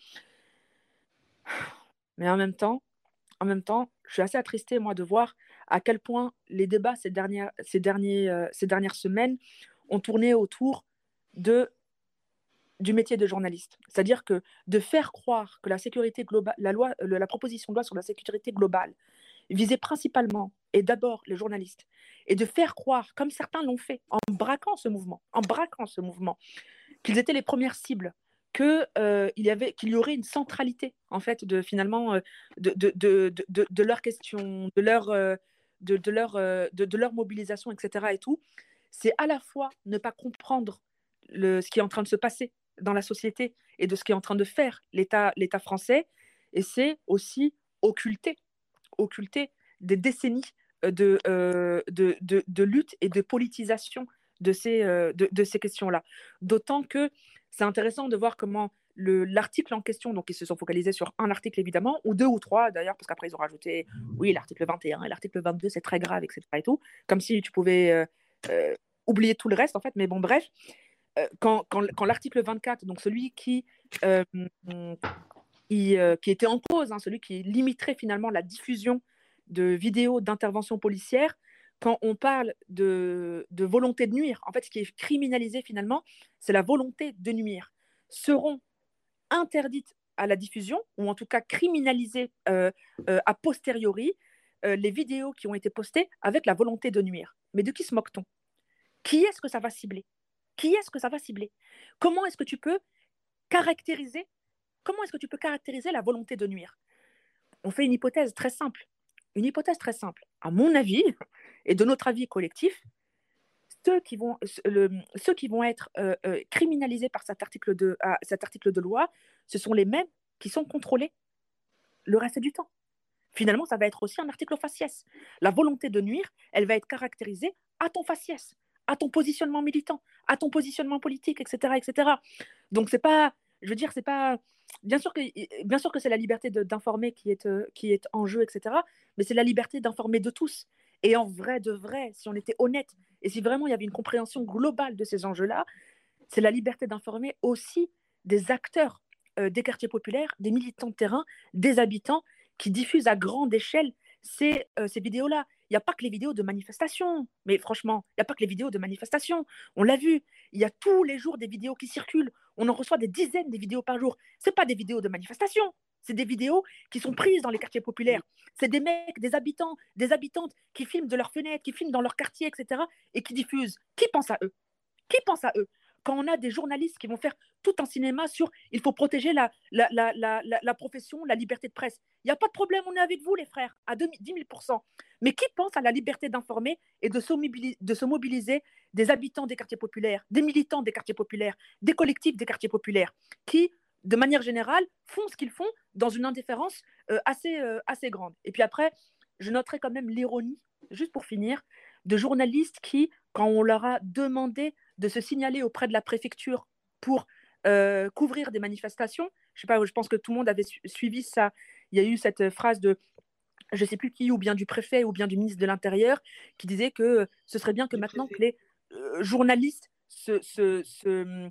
Mais en même temps, en même temps, je suis assez attristée, moi, de voir à quel point les débats ces dernières, ces derniers, euh, ces dernières semaines ont tourné autour de, du métier de journaliste. C'est-à-dire que de faire croire que la sécurité globale, la loi, le- la proposition de loi sur la sécurité globale visait principalement et d'abord les journalistes, et de faire croire, comme certains l'ont fait, en braquant ce mouvement, en braquant ce mouvement, qu'ils étaient les premières cibles, que euh, il y avait, qu'il y aurait une centralité en fait de finalement euh, de, de, de, de, de, de leurs questions, de leur euh, de, de leur euh, de, de leur mobilisation, et cetera. Et tout, c'est à la fois ne pas comprendre le, ce qui est en train de se passer dans la société et de ce qui est en train de faire l'État l'État français, et c'est aussi occulter occulter des décennies de, euh, de, de, de lutte et de politisation de ces, euh, de, de ces questions-là. D'autant que c'est intéressant de voir comment le, l'article en question, donc ils se sont focalisés sur un article évidemment, ou deux ou trois d'ailleurs, parce qu'après ils ont rajouté, oui, l'article vingt et un et l'article vingt-deux, c'est très grave, et cetera. Et tout, comme si tu pouvais euh, euh, oublier tout le reste, en fait, mais bon, bref. Euh, quand, quand, quand l'article vingt-quatre, donc celui qui, euh, qui, euh, qui était en cause, hein, celui qui limiterait finalement la diffusion de vidéos d'intervention policière, quand on parle de, de volonté de nuire, en fait, ce qui est criminalisé finalement, c'est la volonté de nuire, seront interdites à la diffusion, ou en tout cas criminalisées euh, euh, a posteriori, euh, les vidéos qui ont été postées avec la volonté de nuire. Mais de qui se moque-t-on? Qui est-ce que ça va cibler? Qui est-ce que ça va cibler? Comment est-ce que tu peux caractériser Comment est-ce que tu peux caractériser la volonté de nuire? On fait une hypothèse très simple. Une hypothèse très simple. À mon avis, et de notre avis collectif, ceux qui vont, le, ceux qui vont être euh, euh, criminalisés par cet article, de, ah, cet article de loi, ce sont les mêmes qui sont contrôlés le reste du temps. Finalement, ça va être aussi un article au faciès. La volonté de nuire, elle va être caractérisée à ton faciès, à ton positionnement militant, à ton positionnement politique, et cetera, et cetera. Donc, c'est pas, je veux dire, c'est pas, bien sûr que, bien sûr que c'est la liberté de, d'informer qui est, euh, qui est en jeu, et cetera. Mais c'est la liberté d'informer de tous. Et en vrai de vrai, si on était honnête et si vraiment il y avait une compréhension globale de ces enjeux-là, c'est la liberté d'informer aussi des acteurs euh, des quartiers populaires, des militants de terrain, des habitants qui diffusent à grande échelle ces, euh, ces vidéos-là. Il n'y a pas que les vidéos de manifestation, mais franchement, il n'y a pas que les vidéos de manifestation. On l'a vu, il y a tous les jours des vidéos qui circulent. On en reçoit des dizaines de vidéos par jour. Ce n'est pas des vidéos de manifestation, c'est des vidéos qui sont prises dans les quartiers populaires. C'est des mecs, des habitants, des habitantes qui filment de leurs fenêtres, qui filment dans leur quartier, et cetera, et qui diffusent. Qui pense à eux? Qui pense à eux? Quand on a des journalistes qui vont faire tout un cinéma sur il faut protéger la, la, la, la, la, la profession, la liberté de presse. Il n'y a pas de problème, on est avec vous les frères, à dix mille pour cent. Mais qui pense à la liberté d'informer et de se, mobiliser, de se mobiliser des habitants des quartiers populaires, des militants des quartiers populaires, des collectifs des quartiers populaires, qui, de manière générale, font ce qu'ils font dans une indifférence euh, assez, euh, assez grande. Et puis après, je noterai quand même l'ironie, juste pour finir, de journalistes qui, quand on leur a demandé de se signaler auprès de la préfecture pour euh, couvrir des manifestations, je sais pas, je pense que tout le monde avait su- suivi ça. Il y a eu cette phrase de, je sais plus qui, ou bien du préfet, ou bien du ministre de l'Intérieur, qui disait que ce serait bien que Du maintenant que préfet. les euh, journalistes se, se, se,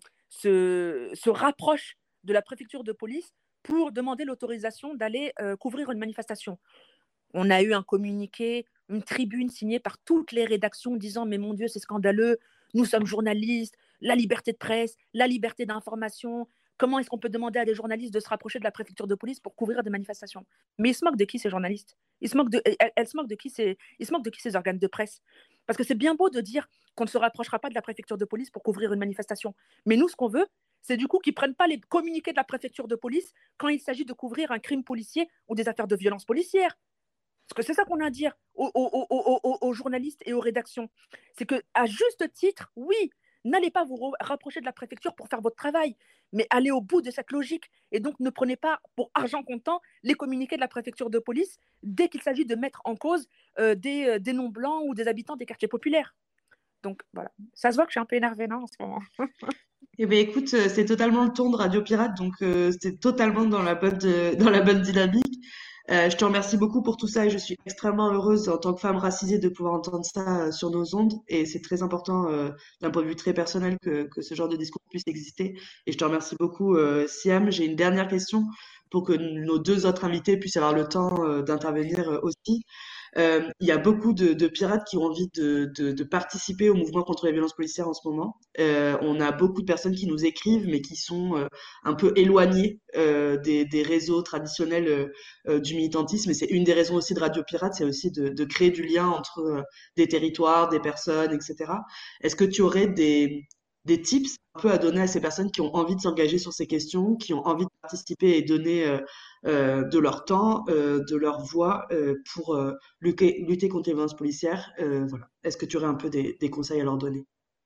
se, se rapprochent de la préfecture de police pour demander l'autorisation d'aller euh, couvrir une manifestation. On a eu un communiqué, une tribune signée par toutes les rédactions disant « Mais mon Dieu, c'est scandaleux, nous sommes journalistes, la liberté de presse, la liberté d'information, Comment est-ce qu'on peut demander à des journalistes de se rapprocher de la préfecture de police pour couvrir des manifestations? Mais ils se moquent de qui, ces journalistes? Ils se moquent de, elles, elles se moquent de qui, ces, ils se moquent de qui, ces organes de presse? Parce que c'est bien beau de dire qu'on ne se rapprochera pas de la préfecture de police pour couvrir une manifestation. Mais nous, ce qu'on veut, c'est du coup qu'ils ne prennent pas les communiqués de la préfecture de police quand il s'agit de couvrir un crime policier ou des affaires de violence policière. Parce que c'est ça qu'on a à dire aux, aux, aux, aux, aux journalistes et aux rédactions. C'est qu'à juste titre, oui, n'allez pas vous rapprocher de la préfecture pour faire votre travail, mais allez au bout de cette logique. Et donc, ne prenez pas pour argent comptant les communiqués de la préfecture de police dès qu'il s'agit de mettre en cause euh, des, euh, des non-blancs ou des habitants des quartiers populaires. Donc, voilà. Ça se voit que je suis un peu énervée, non, en ce moment. Eh bien, écoute, euh, c'est totalement le ton de Radio Pirate, donc euh, c'est totalement dans la bonne, euh, dans la bonne dynamique. Euh, je te remercie beaucoup pour tout ça et je suis extrêmement heureuse en tant que femme racisée de pouvoir entendre ça euh, sur nos ondes. Et c'est très important euh, d'un point de vue très personnel que, que ce genre de discours puisse exister. Et je te remercie beaucoup, euh, Siam. J'ai une dernière question pour que nos deux autres invités puissent avoir le temps euh, d'intervenir euh, aussi. Euh, il y a beaucoup de, de pirates qui ont envie de, de, de participer au mouvement contre les violences policières en ce moment. Euh, on a beaucoup de personnes qui nous écrivent, mais qui sont euh, un peu éloignées euh, des, des réseaux traditionnels euh, euh, du militantisme. Et c'est une des raisons aussi de Radio Pirate, c'est aussi de, de créer du lien entre euh, des territoires, des personnes, et cetera. Est-ce que tu aurais des, des tips un peu à donner à ces personnes qui ont envie de s'engager sur ces questions, qui ont envie de participer et donner euh, euh, de leur temps, euh, de leur voix euh, pour euh, lutter, lutter contre les violences policières. Euh, voilà. Est-ce que tu aurais un peu des, des conseils à leur donner?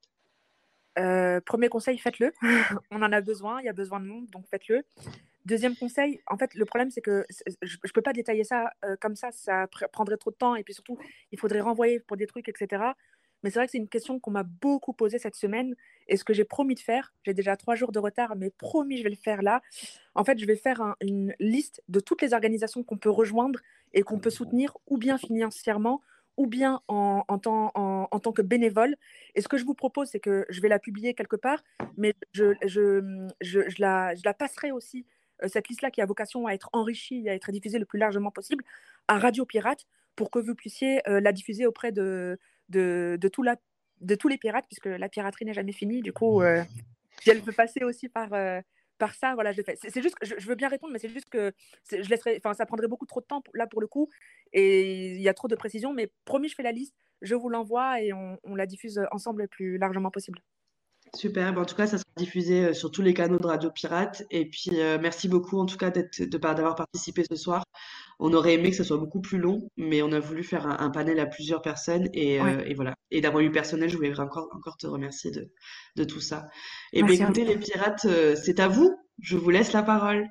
Euh, premier conseil, faites-le. On en a besoin, il y a besoin de monde, donc faites-le. Deuxième conseil, en fait, le problème, c'est que je ne peux pas détailler ça euh, comme ça, ça pr- prendrait trop de temps, et puis surtout, il faudrait renvoyer pour des trucs, et cetera. Mais c'est vrai que c'est une question qu'on m'a beaucoup posée cette semaine, et ce que j'ai promis de faire, j'ai déjà trois jours de retard, mais promis, je vais le faire là. En fait, je vais faire un- une liste de toutes les organisations qu'on peut rejoindre et qu'on peut soutenir, ou bien financièrement, ou bien en, en, tant, en, en tant que bénévole. Et ce que je vous propose, c'est que je vais la publier quelque part, mais je, je, je, je, la, je la passerai aussi, euh, cette liste-là qui a vocation à être enrichie et à être diffusée le plus largement possible, à Radio Pirate, pour que vous puissiez euh, la diffuser auprès de, de, de, tout la, de tous les pirates, puisque la piraterie n'est jamais finie. Du coup, euh, si elle peut passer aussi par... Euh, par ça, voilà, je le fais. C'est, c'est juste que je, je veux bien répondre, mais c'est juste que c'est, je laisserai, enfin, ça prendrait beaucoup trop de temps pour- là pour le coup, et il y a trop de précisions. Mais promis, je fais la liste, je vous l'envoie et on, on la diffuse ensemble le plus largement possible. Super. Ben, en tout cas, ça sera diffusé euh, sur tous les canaux de Radio Pirate. Et puis, euh, merci beaucoup en tout cas d'être, de, par- d'avoir participé ce soir. On aurait aimé que ce soit beaucoup plus long, mais on a voulu faire un, un panel à plusieurs personnes. Et, Ouais. euh, et voilà. Et d'un point de vue personnel, je voulais encore, encore te remercier de, de tout ça. Et bien, Merci à écoutez, vous. les pirates, euh, c'est à vous. Je vous laisse la parole.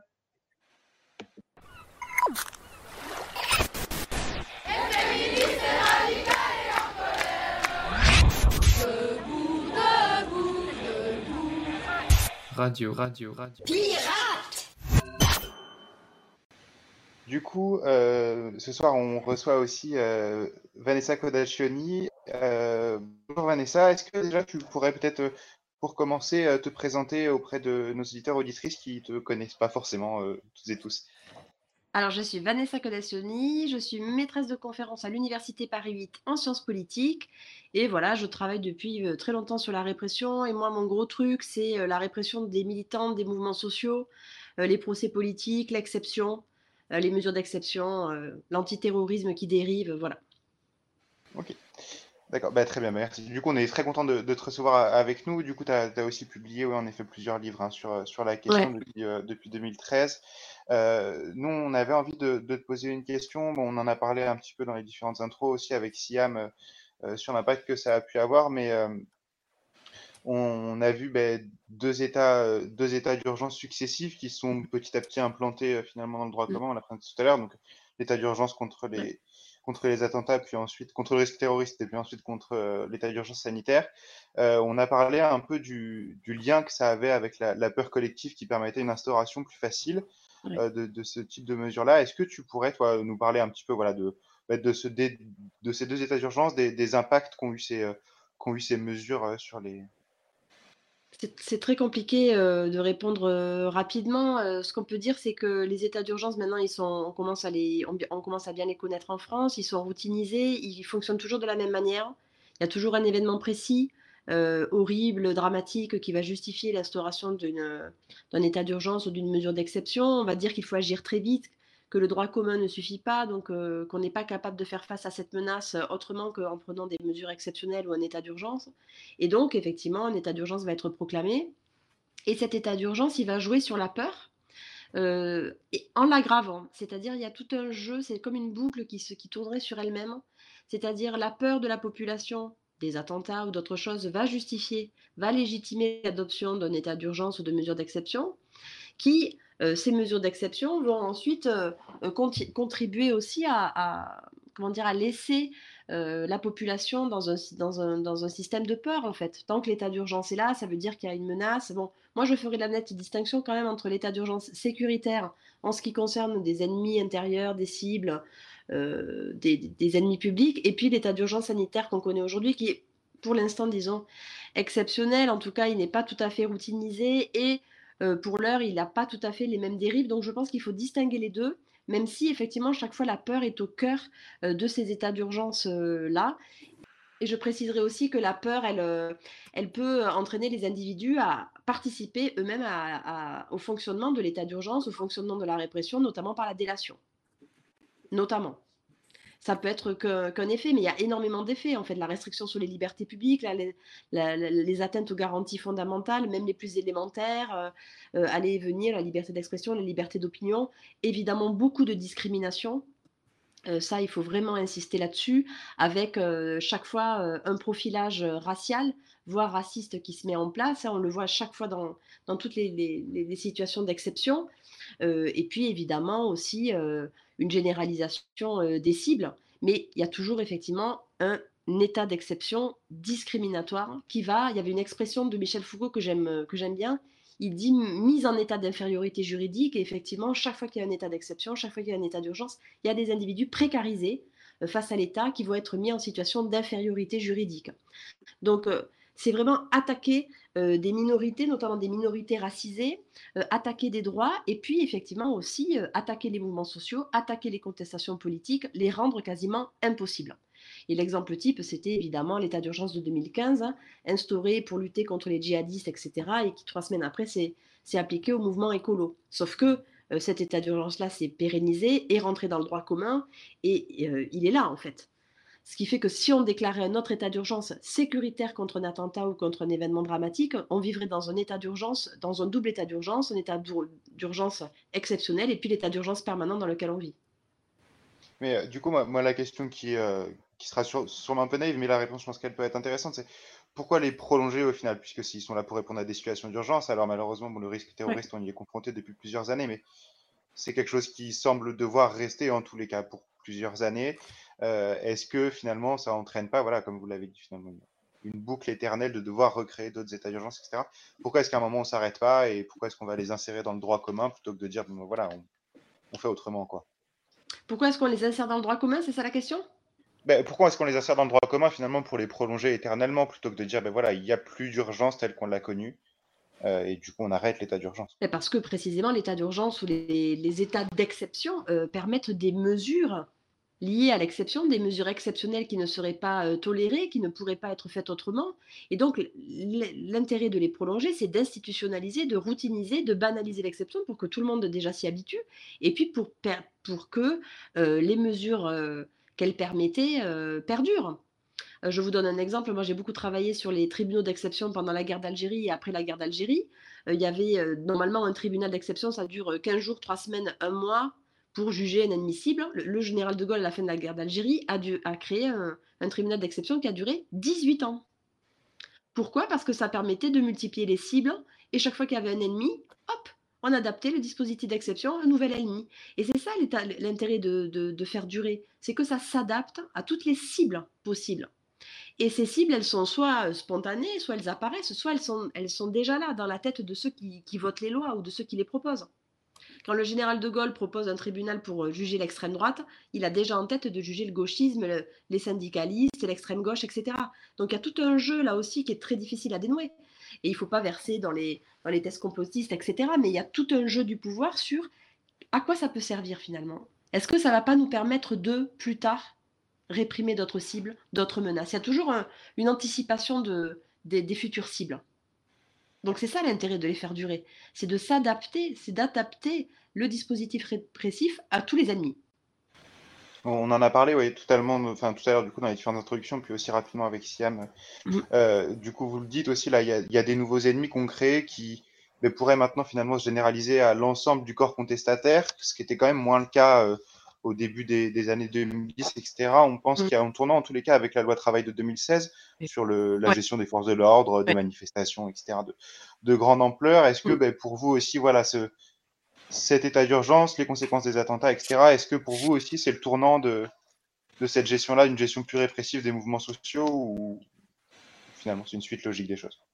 Radio, radio, radio. Pirate! Du coup, euh, ce soir, on reçoit aussi euh, Vanessa Codaccioni. Euh, bonjour Vanessa, est-ce que déjà tu pourrais peut-être, euh, pour commencer, euh, te présenter auprès de nos auditeurs auditrices qui ne te connaissent pas forcément euh, toutes et tous? Alors, je suis Vanessa Codaccioni, je suis maîtresse de conférence à l'Université Paris huit en sciences politiques. Et voilà, je travaille depuis euh, très longtemps sur la répression. Et moi, mon gros truc, c'est euh, la répression des militants, des mouvements sociaux, euh, les procès politiques, l'exception, euh, les mesures d'exception, euh, l'antiterrorisme qui dérive, voilà. Ok, d'accord, bah, très bien, bah, merci. Du coup, on est très content de, de te recevoir a- avec nous. Du coup, tu as aussi publié, ouais, en effet, plusieurs livres hein, sur, sur la question Ouais. depuis, euh, depuis deux mille treize. Euh, nous, on avait envie de, de te poser une question. Bon, on en a parlé un petit peu dans les différentes intros aussi avec Siam euh, euh, sur l'impact que ça a pu avoir, mais euh, on a vu ben, deux états, euh, deux états d'urgence successifs qui sont petit à petit implantés euh, finalement dans le droit commun, on l'a présenté tout à l'heure. Donc, l'état d'urgence contre les, contre les attentats, puis ensuite contre le risque terroriste, et puis ensuite contre euh, l'état d'urgence sanitaire. Euh, on a parlé un peu du, du lien que ça avait avec la, la peur collective qui permettait une instauration plus facile Oui. euh, de, de ce type de mesures-là. Est-ce que tu pourrais, toi, nous parler un petit peu voilà, de, de, ce, de, de ces deux états d'urgence, des, des impacts qu'ont eu ces, euh, qu'ont eu ces mesures euh, sur les... C'est c'est très compliqué euh, de répondre euh, rapidement. Euh, ce qu'on peut dire, c'est que les états d'urgence, maintenant, ils sont, on, commence à les, on, on commence à bien les connaître en France. Ils sont routinisés, ils fonctionnent toujours de la même manière. Il y a toujours un événement précis, euh, horrible, dramatique, qui va justifier l'instauration d'une- d'un état d'urgence ou d'une mesure d'exception. On va dire qu'il faut agir très vite, que le droit commun ne suffit pas, donc euh, qu'on n'est pas capable de faire face à cette menace autrement qu'en prenant des mesures exceptionnelles ou un état d'urgence. Et donc, effectivement, un état d'urgence va être proclamé. Et cet état d'urgence, il va jouer sur la peur, euh, et en l'aggravant. C'est-à-dire, il y a tout un jeu, c'est comme une boucle qui, se, qui tournerait sur elle-même. C'est-à-dire, la peur de la population des attentats ou d'autres choses va justifier, va légitimer l'adoption d'un état d'urgence ou de mesures d'exception, qui, euh, ces mesures d'exception, vont ensuite euh, conti- contribuer aussi à, à, comment dire, à laisser euh, la population dans un, dans, un, dans un système de peur, en fait. Tant que l'état d'urgence est là, ça veut dire qu'il y a une menace. Bon, moi, je ferai la nette distinction quand même entre l'état d'urgence sécuritaire en ce qui concerne des ennemis intérieurs, des cibles, euh, des, des ennemis publics, et puis l'état d'urgence sanitaire qu'on connaît aujourd'hui, qui est, pour l'instant, disons, exceptionnel. En tout cas, il n'est pas tout à fait routinisé et euh, pour l'heure, il n'a pas tout à fait les mêmes dérives. Donc, je pense qu'il faut distinguer les deux, même si, effectivement, chaque fois, la peur est au cœur euh, de ces états d'urgence-là. Et je préciserai aussi que la peur, elle, euh, elle peut entraîner les individus à participer eux-mêmes à- à- au fonctionnement de l'état d'urgence, au fonctionnement de la répression, notamment par la délation. Notamment. Ça peut être que- qu'un effet, mais il y a énormément d'effets. En fait, la restriction sur les libertés publiques, la- les, la- la- les atteintes aux garanties fondamentales, même les plus élémentaires, euh, euh, aller et venir, la liberté d'expression, la liberté d'opinion, évidemment beaucoup de discrimination. Euh, ça, il faut vraiment insister là-dessus, avec euh, chaque fois euh, un profilage euh, racial, voire raciste qui se met en place. Hein, on le voit chaque fois dans, dans toutes les, les- les- les situations d'exception. Euh, et puis, évidemment, aussi euh, une généralisation euh, des cibles. Mais il y a toujours effectivement un état d'exception discriminatoire qui va. Il y avait une expression de Michel Foucault que j'aime que j'aime bien. Il dit mise en état d'infériorité juridique. Et effectivement, chaque fois qu'il y a un état d'exception, chaque fois qu'il y a un état d'urgence, il y a des individus précarisés euh, face à l'État qui vont être mis en situation d'infériorité juridique. Donc, euh, c'est vraiment attaquer euh, des minorités, notamment des minorités racisées, euh, attaquer des droits, et puis effectivement aussi euh, attaquer les mouvements sociaux, attaquer les contestations politiques, les rendre quasiment impossibles. Et l'exemple type, c'était évidemment l'état d'urgence de deux mille quinze, hein, instauré pour lutter contre les djihadistes, et cetera, et qui trois semaines après s'est appliqué au mouvement écolo. Sauf que euh, cet état d'urgence-là s'est pérennisé, est rentré dans le droit commun, et euh, il est là en fait. Ce qui fait que si on déclarait un autre état d'urgence sécuritaire contre un attentat ou contre un événement dramatique, on vivrait dans un état d'urgence, dans un double état d'urgence, un état d'urgence exceptionnel et puis l'état d'urgence permanent dans lequel on vit. Mais euh, du coup, moi, moi, la question qui, euh, qui sera sur- sûrement un peu naïve, mais la réponse, je pense qu'elle peut être intéressante, c'est pourquoi les prolonger au final? Puisque s'ils sont là pour répondre à des situations d'urgence, alors malheureusement, bon, le risque terroriste, Ouais. on y est confronté depuis plusieurs années, mais c'est quelque chose qui semble devoir rester en tous les cas pour plusieurs années. Euh, est-ce que finalement, ça entraîne pas, voilà, comme vous l'avez dit, finalement, une, une boucle éternelle de devoir recréer d'autres états d'urgence, et cetera. Pourquoi est-ce qu'à un moment, on s'arrête pas et pourquoi est-ce qu'on va les insérer dans le droit commun plutôt que de dire, bon, voilà, on, on fait autrement, quoi? Pourquoi est-ce qu'on les insère dans le droit commun? C'est ça la question? Ben, pourquoi est-ce qu'on les insère dans le droit commun finalement pour les prolonger éternellement plutôt que de dire ben voilà, il n'y a plus d'urgence telle qu'on l'a connue euh, et du coup on arrête l'état d'urgence. Et parce que précisément l'état d'urgence ou les, les états d'exception euh, permettent des mesures liées à l'exception, des mesures exceptionnelles qui ne seraient pas euh, tolérées, qui ne pourraient pas être faites autrement. Et donc l'intérêt de les prolonger, c'est d'institutionnaliser, de routiniser, de banaliser l'exception pour que tout le monde déjà s'y habitue et puis pour, pour que euh, les mesures euh, qu'elles permettaient euh, perdurent. Je vous donne un exemple. Moi, j'ai beaucoup travaillé sur les tribunaux d'exception pendant la guerre d'Algérie et après la guerre d'Algérie. Il y avait euh, normalement un tribunal d'exception, ça dure quinze jours, trois semaines, un mois pour juger un admissible. Le, le général de Gaulle, à la fin de la guerre d'Algérie, a, dû, a créé un, un tribunal d'exception qui a duré dix-huit ans. Pourquoi? Parce que ça permettait de multiplier les cibles et chaque fois qu'il y avait un ennemi, hop, on adaptait le dispositif d'exception à un nouvel ennemi. Et c'est ça l'intérêt de, de, de faire durer, c'est que ça s'adapte à toutes les cibles possibles. Et ces cibles, elles sont soit spontanées, soit elles apparaissent, soit elles sont, elles sont déjà là, dans la tête de ceux qui, qui votent les lois ou de ceux qui les proposent. Quand le général de Gaulle propose un tribunal pour juger l'extrême droite, il a déjà en tête de juger le gauchisme, le, les syndicalistes, l'extrême gauche, et cetera. Donc il y a tout un jeu là aussi qui est très difficile à dénouer. Et il ne faut pas verser dans les, dans les tests complotistes, et cetera. Mais il y a tout un jeu du pouvoir sur à quoi ça peut servir finalement. Est-ce que ça ne va pas nous permettre de, plus tard, réprimer d'autres cibles, d'autres menaces? Il y a toujours un, une anticipation de, des, des futures cibles. Donc c'est ça l'intérêt de les faire durer, c'est de s'adapter, c'est d'adapter le dispositif répressif à tous les ennemis. On en a parlé, oui, totalement, enfin tout à l'heure du coup dans les différentes introductions, puis aussi rapidement avec Siam. Mmh. Euh, du coup, vous le dites aussi là, il y a, il y a des nouveaux ennemis qu'on crée qui mais pourraient maintenant finalement se généraliser à l'ensemble du corps contestataire, ce qui était quand même moins le cas euh, au début des, des années deux mille dix, et cetera. On pense Mmh. qu'il y a un tournant en tous les cas avec la loi travail de deux mille seize Oui. sur le, la Ouais. gestion des forces de l'ordre, des Ouais. manifestations, et cetera de, de grande ampleur. Est-ce que Mmh. ben, pour vous aussi, voilà, ce, cet état d'urgence, les conséquences des attentats, et cetera, est-ce que pour vous aussi c'est le tournant de de cette gestion-là, une gestion plus répressive des mouvements sociaux, ou finalement c'est une suite logique des choses?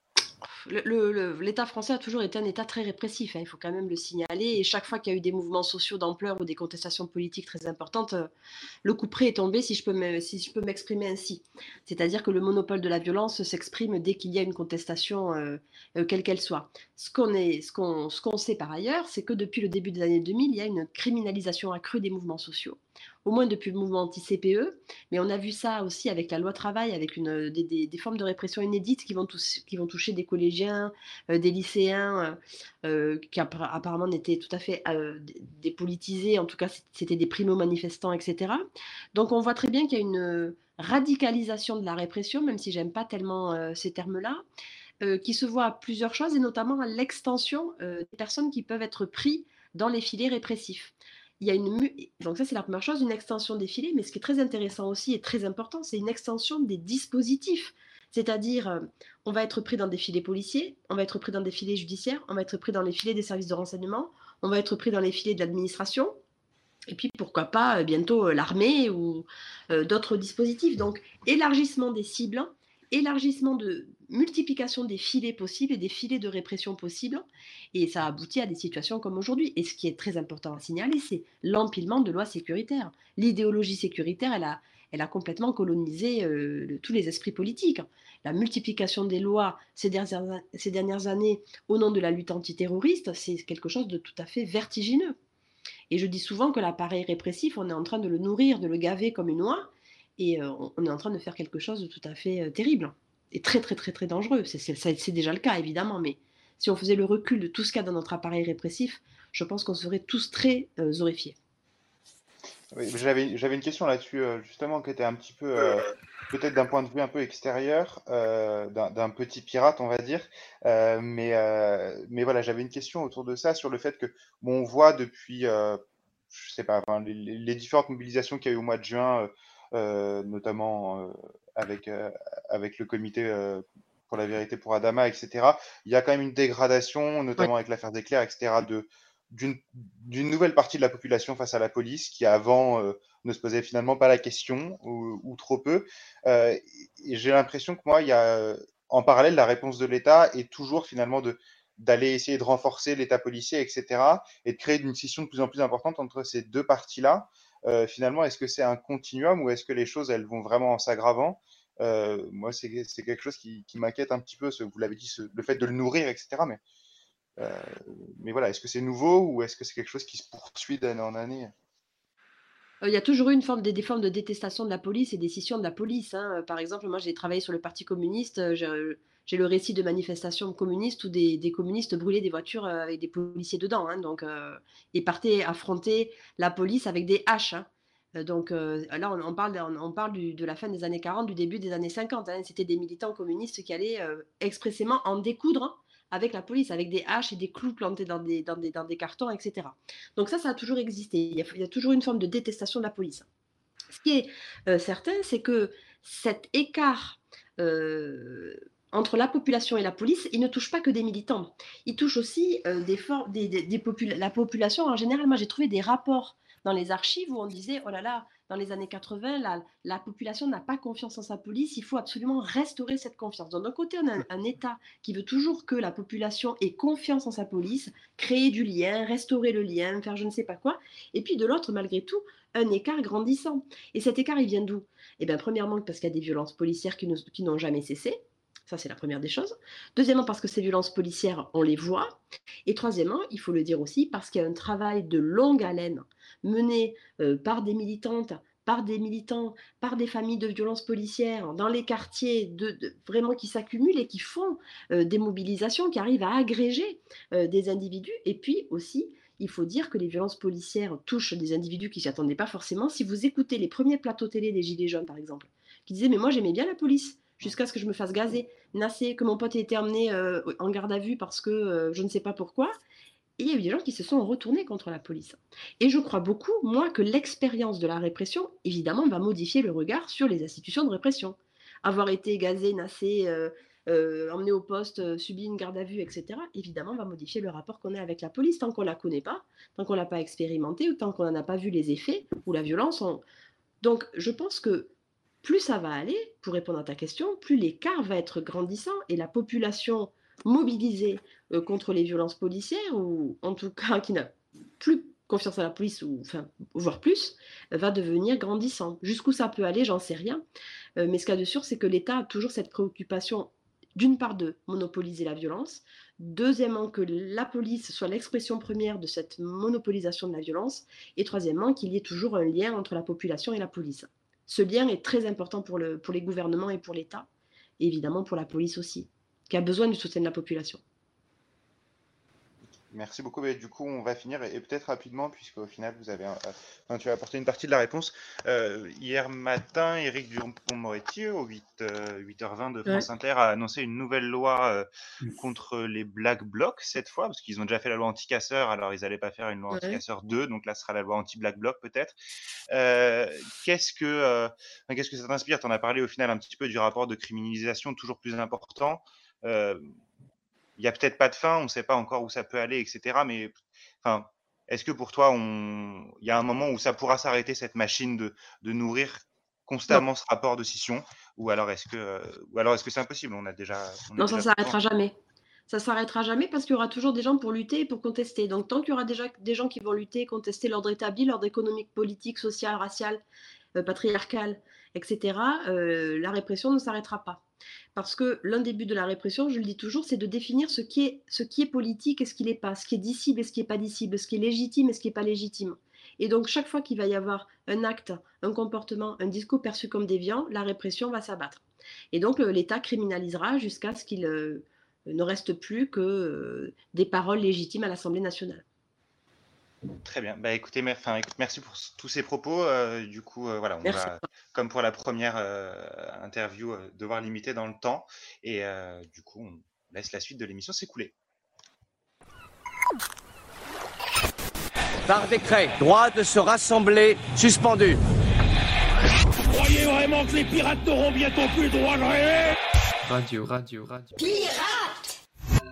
Le- le- le- L'État français a toujours été un État très répressif, hein, il faut quand même le signaler. Et chaque fois qu'il y a eu des mouvements sociaux d'ampleur ou des contestations politiques très importantes, euh, le couperet est tombé, si je peux me- si je peux m'exprimer ainsi. C'est-à-dire que le monopole de la violence s'exprime dès qu'il y a une contestation, euh, euh, quelle qu'elle soit. Ce qu'on est, ce qu'on, ce qu'on sait par ailleurs, c'est que depuis le début des années deux mille, il y a une criminalisation accrue des mouvements sociaux. Au moins depuis le mouvement anti-C P E, mais on a vu ça aussi avec la loi travail, avec une, des, des- des formes de répression inédites qui vont, tous- qui vont toucher des collégiens, euh, des lycéens, euh, euh, qui appara- apparemment n'étaient tout à fait euh, dé- dépolitisés, en tout cas c- c'était des primo-manifestants, et cetera. Donc on voit très bien qu'il y a une radicalisation de la répression, même si j'aime pas tellement euh, ces termes-là, euh, qui se voit à plusieurs choses, et notamment à l'extension euh, des personnes qui peuvent être prises dans les filets répressifs. Il y a une mu- Donc ça, c'est la première chose, une extension des filets, mais ce qui est très intéressant aussi et très important, c'est une extension des dispositifs. C'est-à-dire, euh, on va être pris dans des filets policiers, on va être pris dans des filets judiciaires, on va être pris dans les filets des services de renseignement, on va être pris dans les filets de l'administration, et puis pourquoi pas euh, bientôt euh, l'armée ou euh, d'autres dispositifs. Donc élargissement des cibles, élargissement de multiplication des filets possibles et des filets de répression possibles, et ça aboutit à des situations comme aujourd'hui. Et ce qui est très important à signaler, c'est l'empilement de lois sécuritaires. L'idéologie sécuritaire, elle a, elle a complètement colonisé euh, le- tous les esprits politiques. La multiplication des lois ces dernières, ces dernières années au nom de la lutte antiterroriste, c'est quelque chose de tout à fait vertigineux. Et je dis souvent que l'appareil répressif, on est en train de le nourrir, de le gaver comme une oie, et euh, on est en train de faire quelque chose de tout à fait euh, terrible, et très très très très dangereux. C'est, c'est, c'est déjà le cas, évidemment, mais si on faisait le recul de tout ce qu'il y a dans notre appareil répressif, je pense qu'on serait tous très euh, horrifiés. Oui, j'avais, j'avais une question là-dessus, euh, justement, qui était un petit peu, euh, peut-être d'un point de vue un peu extérieur, euh, d'un, d'un petit pirate, on va dire. Euh, mais, euh, mais voilà, j'avais une question autour de ça, sur le fait que, bon, on voit depuis, euh, je sais pas, enfin, les, les- les différentes mobilisations qu'il y a eu au mois de juin, euh, euh, notamment euh, avec, euh, avec le comité euh, pour la vérité pour Adama, et cetera. Il y a quand même une dégradation, Ouais. notamment avec l'affaire d'Éclair, et cetera, de, d'une d'une nouvelle partie de la population face à la police qui avant euh, ne se posait finalement pas la question ou, ou trop peu. Euh, et j'ai l'impression que moi, il y a euh, en parallèle la réponse de l'État est toujours finalement de d'aller essayer de renforcer l'État policier, et cetera, et de créer une scission de plus en plus importante entre ces deux parties-là. Euh, finalement, est-ce que c'est un continuum ou est-ce que les choses elles vont vraiment en s'aggravant? Euh, moi, c'est c'est quelque chose qui, qui m'inquiète un petit peu, ce, vous l'avez dit, ce, le fait de le nourrir, et cetera. Mais euh, mais voilà, est-ce que c'est nouveau ou est-ce que c'est quelque chose qui se poursuit d'année en année? Euh, Il y a toujours eu une forme, des, des formes de détestation de la police et des scissions de la police, hein. Euh, Par exemple, moi j'ai travaillé sur le Parti communiste, euh, j'ai euh, j'ai le récit de manifestations communistes où des, des communistes brûlaient des voitures euh, avec des policiers dedans, hein, donc, euh, et partaient affronter la police avec des haches, hein. Euh, Donc euh, là, on, on parle, on, on parle du- de la fin des années quarante, du début des années cinquante, hein. C'était des militants communistes qui allaient euh, expressément en découdre, hein, avec la police, avec des haches et des clous plantés dans des, dans des, dans des cartons, et cetera. Donc ça, ça a toujours existé. Il y a, il y a toujours une forme de détestation de la police. Ce qui est euh, certain, c'est que cet écart euh, entre la population et la police, il ne touche pas que des militants. Il touche aussi euh, des for- des, des, des popula- la population en général. Moi, j'ai trouvé des rapports dans les archives où on disait, oh là là, dans les années quatre-vingts, la, la population n'a pas confiance en sa police, il faut absolument restaurer cette confiance. Donc, d'un côté, on a un, un État qui veut toujours que la population ait confiance en sa police, créer du lien, restaurer le lien, faire je ne sais pas quoi. Et puis de l'autre, malgré tout, un écart grandissant. Et cet écart, il vient d'où? Eh bien, premièrement, parce qu'il y a des violences policières qui, ne, qui n'ont jamais cessé. Ça, c'est la première des choses. Deuxièmement, parce que ces violences policières, on les voit. Et troisièmement, il faut le dire aussi, parce qu'il y a un travail de longue haleine mené euh, par des militantes, par des militants, par des familles de violences policières, dans les quartiers, de, de- vraiment qui s'accumulent et qui font euh, des mobilisations, qui arrivent à agréger euh, des individus. Et puis aussi, il faut dire que les violences policières touchent des individus qui ne s'y attendaient pas forcément. Si vous écoutez les premiers plateaux télé des Gilets jaunes, par exemple, qui disaient « mais moi j'aimais bien la police », jusqu'à ce que je me fasse gazer, nasser, que mon pote ait été emmené euh, en garde à vue parce que euh, je ne sais pas pourquoi. Et il y a eu des gens qui se sont retournés contre la police. Et je crois beaucoup, moi, que l'expérience de la répression, évidemment, va modifier le regard sur les institutions de répression. Avoir été gazé, nassé, euh, euh, emmené au poste, euh, subi une garde à vue, et cetera, évidemment, va modifier le rapport qu'on a avec la police. Tant qu'on ne la connaît pas, tant qu'on ne l'a pas expérimentée, ou tant qu'on n'en a pas vu les effets, ou la violence. On... Donc, je pense que plus ça va aller, pour répondre à ta question, plus l'écart va être grandissant et la population mobilisée euh, contre les violences policières, ou en tout cas qui n'a plus confiance à la police, ou enfin, voire plus, euh, va devenir grandissant. Jusqu'où ça peut aller, j'en sais rien. Euh, mais ce qu'il y a de sûr, c'est que l'État a toujours cette préoccupation, d'une part, de monopoliser la violence, deuxièmement, que la police soit l'expression première de cette monopolisation de la violence, et troisièmement, qu'il y ait toujours un lien entre la population et la police. Ce lien est très important pour, le, pour les gouvernements et pour l'État, et évidemment pour la police aussi, qui a besoin du soutien de la population. Merci beaucoup. Mais du coup, on va finir et, et peut-être rapidement, puisqu'au final, vous avez, euh, enfin, tu as apporté une partie de la réponse. Euh, hier matin, Éric Dupond-Moretti, au huit heures vingt de France Ouais. Inter, a annoncé une nouvelle loi euh, contre les Black Blocs cette fois, parce qu'ils ont déjà fait la loi anti-casseurs, alors ils n'allaient pas faire une loi Ouais. anti-casseurs deux, donc là, ce sera la loi anti-Black Bloc peut-être. Euh, qu'est-ce que, euh, enfin, qu'est-ce que ça t'inspire? Tu en as parlé au final un petit peu du rapport de criminalisation toujours plus important. Euh, Il n'y a peut-être pas de fin, on ne sait pas encore où ça peut aller, et cetera. Mais enfin, est-ce que pour toi, on... il y a un moment où ça pourra s'arrêter, cette machine de, de nourrir constamment Non. ce rapport de scission, ou alors est-ce que, euh, ou alors est-ce que c'est impossible? On a déjà, on est Non, ça déjà ne s'arrêtera jamais. Ça ne s'arrêtera jamais parce qu'il y aura toujours des gens pour lutter et pour contester. Donc, tant qu'il y aura déjà des gens qui vont lutter et contester l'ordre établi, l'ordre économique, politique, social, racial, euh, patriarcal, et cetera, euh, la répression ne s'arrêtera pas. Parce que l'un des buts de la répression, je le dis toujours, c'est de définir ce qui est, ce qui est politique et ce qui n'est pas, ce qui est dissible et ce qui n'est pas dissible, ce qui est légitime et ce qui n'est pas légitime. Et donc, chaque fois qu'il va y avoir un acte, un comportement, un discours perçu comme déviant, la répression va s'abattre. Et donc, l'État criminalisera jusqu'à ce qu'il euh, ne reste plus que euh, des paroles légitimes à l'Assemblée nationale. Très bien. Bah, écoutez, mer- enfin, écoute, merci pour s- tous ces propos. Euh, du coup, euh, voilà, on Merci. va, comme pour la première euh, interview, euh, devoir limiter dans le temps. Et euh, du coup, on laisse la suite de l'émission s'écouler. Par décret, droit de se rassembler suspendu. Vous croyez vraiment que les pirates n'auront bientôt plus le droit de rêver? Radio, radio, radio. Pirate!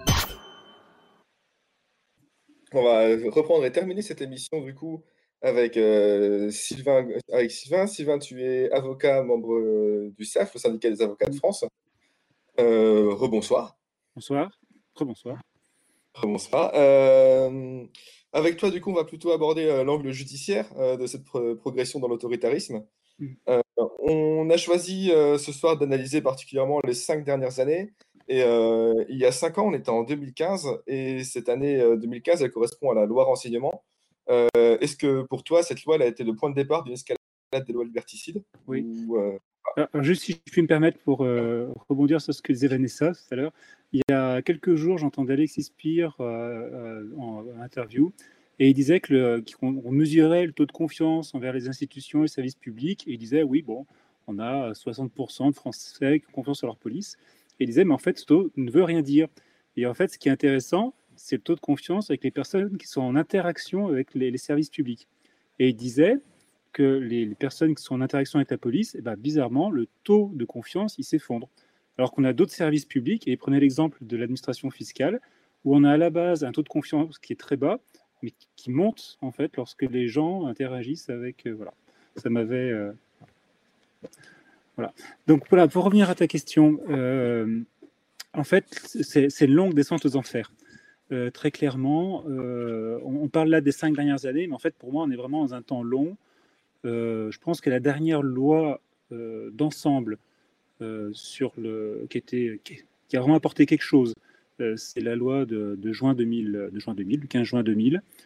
On va reprendre et terminer cette émission du coup avec euh, Sylvain. Avec Sylvain. Sylvain, tu es avocat, membre euh, du S A F, le syndicat des avocats de France. Euh, rebonsoir. Bonsoir. Rebonsoir. Rebonsoir. Euh, avec toi, du coup, on va plutôt aborder euh, l'angle judiciaire euh, de cette pro- progression dans l'autoritarisme. Mm. Euh, on a choisi euh, ce soir d'analyser particulièrement les cinq dernières années. Et euh, il y a cinq ans, on était en deux mille quinze, et cette année euh, deux mille quinze, elle correspond à la loi renseignement. Euh, est-ce que pour toi, cette loi elle a été le point de départ d'une escalade des lois liberticides? Oui. Ou, euh, Alors, alors, juste si je puis me permettre pour euh, rebondir sur ce que disait Vanessa tout à l'heure, il y a quelques jours, j'entendais Alexis Spire euh, euh, en interview, et il disait que le- qu'on on mesurait le taux de confiance envers les institutions et les services publics, et il disait oui, bon, on a soixante pour cent de Français qui ont confiance en leur police, et il disait mais en fait ce taux ne veut rien dire. Et en fait, ce qui est intéressant, c'est le taux de confiance avec les personnes qui sont en interaction avec les, les services publics. Et il disait que les, les personnes qui sont en interaction avec la police, eh ben, bizarrement, le taux de confiance, il s'effondre. Alors qu'on a d'autres services publics, et prenez l'exemple de l'administration fiscale, où on a à la base un taux de confiance qui est très bas, mais qui, qui monte, en fait, lorsque les gens interagissent avec... Euh, voilà, ça m'avait... Euh... Voilà. Donc, voilà, pour revenir à ta question, euh, en fait, c'est, c'est une longue descente aux enfers. Euh, très clairement, euh, on, on parle là des cinq dernières années, mais en fait, pour moi, on est vraiment dans un temps long. Euh, je pense que la dernière loi euh, d'ensemble euh, sur le qui était qui, qui a vraiment apporté quelque chose, euh, c'est la loi de, de juin deux mille, de juin deux mille, du quinze juin deux mille,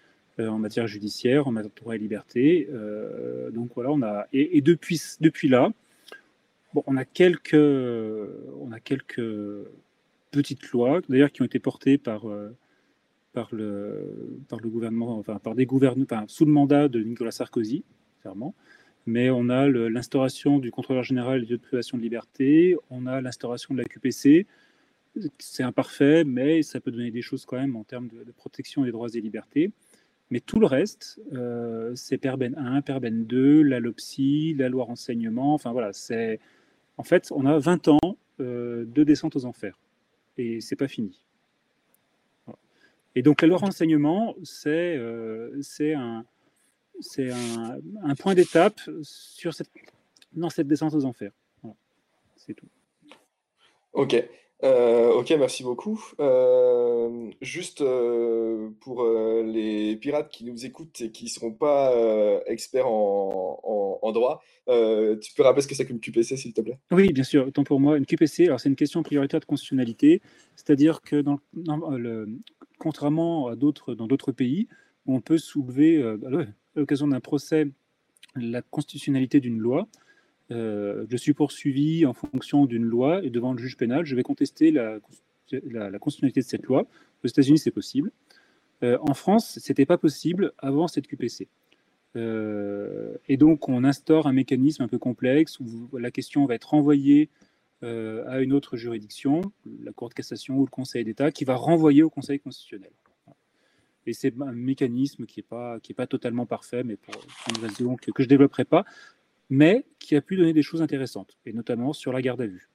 euh, en matière judiciaire, en matière de droit et liberté. Euh, donc voilà, on a et, et depuis depuis là, bon, on a quelques on a quelques petites lois d'ailleurs qui ont été portées par euh, par le par le gouvernement, enfin par des gouvernements, enfin, sous le mandat de Nicolas Sarkozy, clairement. Mais on a le, l'instauration du contrôleur général des lieux de privation de liberté, on a l'instauration de la Q P C. C'est imparfait, mais ça peut donner des choses quand même en termes de, de protection des droits et libertés. Mais tout le reste, euh, c'est Perben un, Perben deux, la LOPSI, la loi renseignement, enfin voilà, c'est... En fait, on a vingt ans euh, de descente aux enfers. Et c'est pas fini. Voilà. Et donc la loi renseignement, c'est, euh, c'est, un, c'est un, un point d'étape sur cette, dans cette descente aux enfers. Voilà. C'est tout. Ok. Euh, ok, merci beaucoup. Euh, juste euh, pour euh, les pirates qui nous écoutent et qui ne seront pas euh, experts en, en- en droit, euh, tu peux rappeler ce que c'est qu'une Q P C, s'il te plaît? Oui, bien sûr. Autant pour moi, une Q P C, alors c'est une question prioritaire de constitutionnalité, c'est-à-dire que dans, dans le, contrairement à d'autres, dans d'autres pays, où on peut soulever euh, à l'occasion d'un procès la constitutionnalité d'une loi. Euh, je suis poursuivi en fonction d'une loi et devant le juge pénal, je vais contester la, la, la constitutionnalité de cette loi. Aux États-Unis, c'est possible. Euh, en France, c'était pas possible avant cette Q P C. Euh, et donc, on instaure un mécanisme un peu complexe où la question va être renvoyée euh, à une autre juridiction, la Cour de cassation ou le Conseil d'État, qui va renvoyer au Conseil constitutionnel. Et c'est un mécanisme qui n'est pas, qui est pas totalement parfait, mais pour une raison que, que je ne développerai pas, mais qui a pu donner des choses intéressantes, et notamment sur la garde à vue.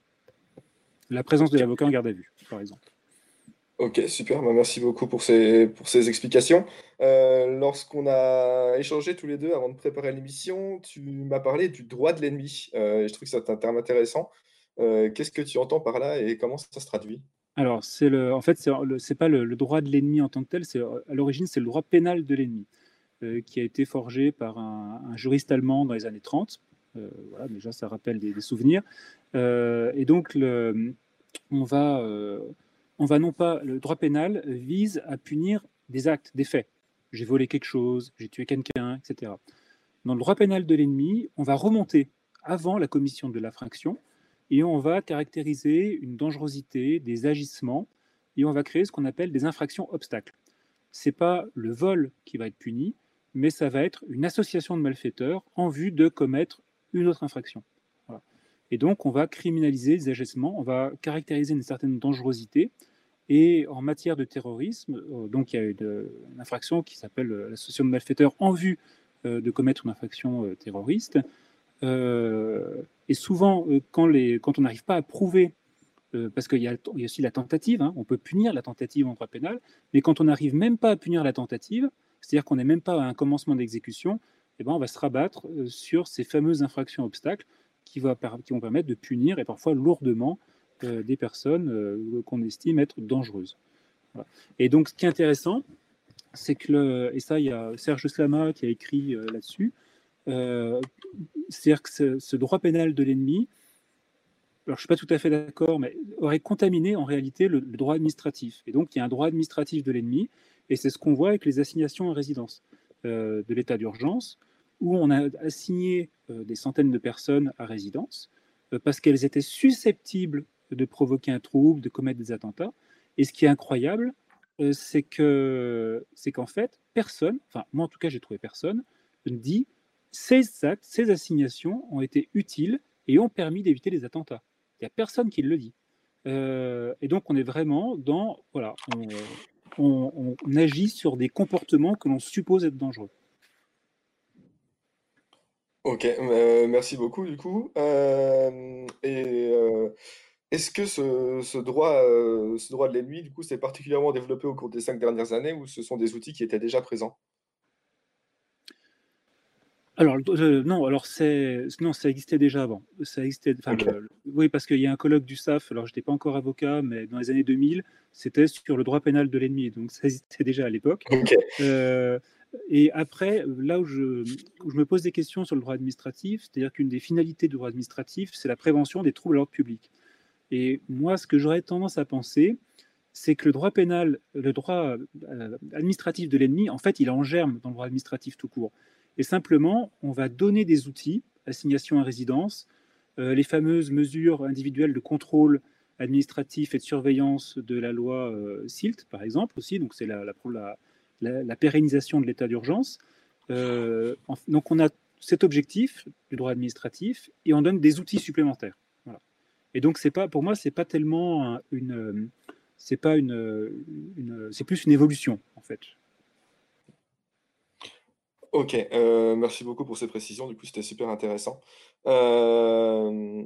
La présence de l'avocat en garde à vue, par exemple. Ok, super. Bah, merci beaucoup pour ces, pour ces explications. Euh, lorsqu'on a échangé tous les deux avant de préparer l'émission, tu m'as parlé du droit de l'ennemi. Euh, et je trouve que c'est un terme intéressant. Euh, qu'est-ce que tu entends par là et comment ça se traduit? Alors, c'est le, en fait, c'est le, c'est pas le, le droit de l'ennemi en tant que tel, c'est, à l'origine, c'est le droit pénal de l'ennemi, euh, qui a été forgé par un, un juriste allemand dans les années trente. Euh, voilà, déjà, ça rappelle des, des souvenirs. Euh, et donc, le, on va, euh, on va non pas, le droit pénal vise à punir des actes, des faits. J'ai volé quelque chose, j'ai tué quelqu'un, et cetera. Dans le droit pénal de l'ennemi, on va remonter avant la commission de l'infraction et on va caractériser une dangerosité, des agissements, et on va créer ce qu'on appelle des infractions obstacles. Ce n'est pas le vol qui va être puni, mais ça va être une association de malfaiteurs en vue de commettre une autre infraction. Voilà. Et donc, on va criminaliser les agissements, on va caractériser une certaine dangerosité. Et en matière de terrorisme, euh, donc il y a une, une infraction qui s'appelle euh, l'association de malfaiteurs en vue euh, de commettre une infraction euh, terroriste. Euh, et souvent, euh, quand, les, quand on n'arrive pas à prouver, euh, parce qu'il y, y a aussi la tentative, hein, on peut punir la tentative en droit pénal, mais quand on n'arrive même pas à punir la tentative, c'est-à-dire qu'on n'est même pas à un commencement d'exécution, eh ben, on va se rabattre euh, sur ces fameuses infractions obstacles qui, va, qui vont permettre de punir, et parfois lourdement, euh, des personnes euh, qu'on estime être dangereuses. Voilà. Et donc, ce qui est intéressant, c'est que, le, et ça, il y a Serge Slama qui a écrit euh, là-dessus, euh, c'est-à-dire que ce, ce droit pénal de l'ennemi, alors je ne suis pas tout à fait d'accord, mais aurait contaminé en réalité le, le droit administratif. Et donc il y a un droit administratif de l'ennemi, et c'est ce qu'on voit avec les assignations à résidence euh, de l'état d'urgence, où on a assigné euh, des centaines de personnes à résidence euh, parce qu'elles étaient susceptibles de provoquer un trouble, de commettre des attentats. Et ce qui est incroyable, euh, c'est que, c'est qu'en fait, personne, enfin moi en tout cas j'ai trouvé personne, dit ces actes, ces assignations ont été utiles et ont permis d'éviter les attentats. Il n'y a personne qui le dit. Euh, et donc, on est vraiment dans... Voilà, on, on, on agit sur des comportements que l'on suppose être dangereux. Ok, euh, merci beaucoup du coup. Euh, et euh, est-ce que ce, ce droit, euh, ce droit de l'ennemi, du coup, s'est particulièrement développé au cours des cinq dernières années ou ce sont des outils qui étaient déjà présents? Alors, euh, non, alors c'est, non, ça existait déjà avant. Ça existait, enfin, Ok. le- le- oui, parce qu'il y a un colloque du S A F, alors je n'étais pas encore avocat, mais dans les années deux mille, c'était sur le droit pénal de l'ennemi, donc ça existait déjà à l'époque. Ok. Euh, et après, là où je, où je me pose des questions sur le droit administratif, c'est-à-dire qu'une des finalités du droit administratif, c'est la prévention des troubles à l'ordre public. Et moi, ce que j'aurais tendance à penser, c'est que le droit pénal, le droit euh, administratif de l'ennemi, en fait, il est en germe dans le droit administratif tout court. Et simplement, on va donner des outils, assignation à résidence, euh, les fameuses mesures individuelles de contrôle administratif et de surveillance de la loi euh, S I L T, par exemple, aussi, donc c'est la, la, la, la, la pérennisation de l'état d'urgence. Euh, donc on a cet objectif du droit administratif et on donne des outils supplémentaires. Voilà. Et donc c'est pas, pour moi, c'est pas tellement une, c'est pas une, une c'est plus une évolution en fait. Ok, euh, merci beaucoup pour ces précisions. Du coup, c'était super intéressant. Euh,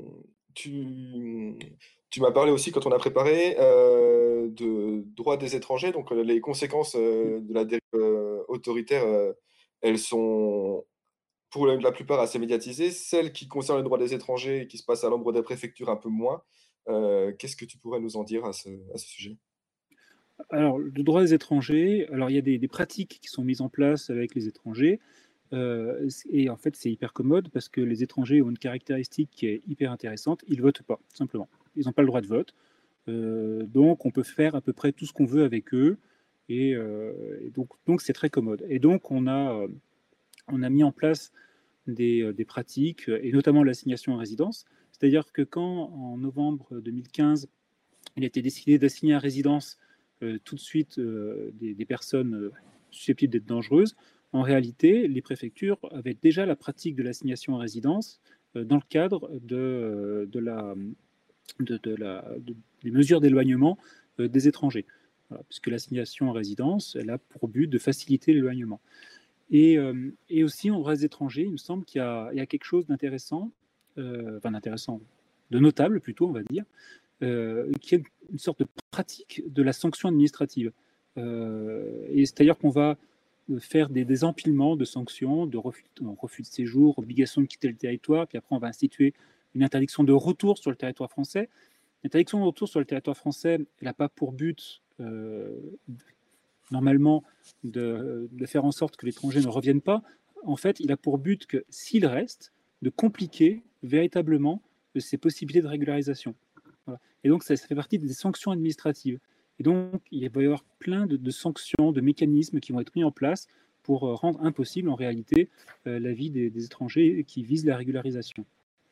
tu, tu m'as parlé aussi quand on a préparé euh, de droit des étrangers. Donc les conséquences euh, de la dérive euh, autoritaire, euh, elles sont pour la, la plupart assez médiatisées. Celles qui concernent le droit des étrangers et qui se passent à l'ombre des préfectures un peu moins. Euh, qu'est-ce que tu pourrais nous en dire à ce, à ce sujet? Alors, le droit des étrangers, alors il y a des, des pratiques qui sont mises en place avec les étrangers, euh, et en fait c'est hyper commode parce que les étrangers ont une caractéristique qui est hyper intéressante, ils ne votent pas, simplement. Ils n'ont pas le droit de vote, euh, donc on peut faire à peu près tout ce qu'on veut avec eux, et, euh, et donc donc c'est très commode. Et donc on a, euh, on a mis en place des, des pratiques, et notamment l'assignation à résidence, c'est-à-dire que quand en novembre deux mille quinze, il a été décidé d'assigner à résidence Euh, tout de suite euh, des, des personnes euh, susceptibles d'être dangereuses, en réalité, les préfectures avaient déjà la pratique de l'assignation à résidence euh, dans le cadre de, euh, de la, de, de la, de, des mesures d'éloignement euh, des étrangers. Voilà, puisque l'assignation à résidence, elle a pour but de faciliter l'éloignement. Et, euh, et aussi, en droit des étrangers, il me semble qu'il y a, il y a quelque chose d'intéressant, euh, enfin d'intéressant, de notable plutôt, on va dire, Euh, qui est une sorte de pratique de la sanction administrative. Euh, et c'est-à-dire qu'on va faire des, des empilements de sanctions, de refus, de refus de séjour, obligation de quitter le territoire, puis après on va instituer une interdiction de retour sur le territoire français. L'interdiction de retour sur le territoire français, elle n'a pas pour but, euh, normalement, de, de faire en sorte que l'étranger ne revienne pas. En fait, il a pour but que, s'il reste, de compliquer véritablement ses possibilités de régularisation. Voilà. Et donc, ça, ça fait partie des sanctions administratives. Et donc, il va y avoir plein de, de sanctions, de mécanismes qui vont être mis en place pour euh, rendre impossible, en réalité, euh, la vie des, des étrangers qui visent la régularisation.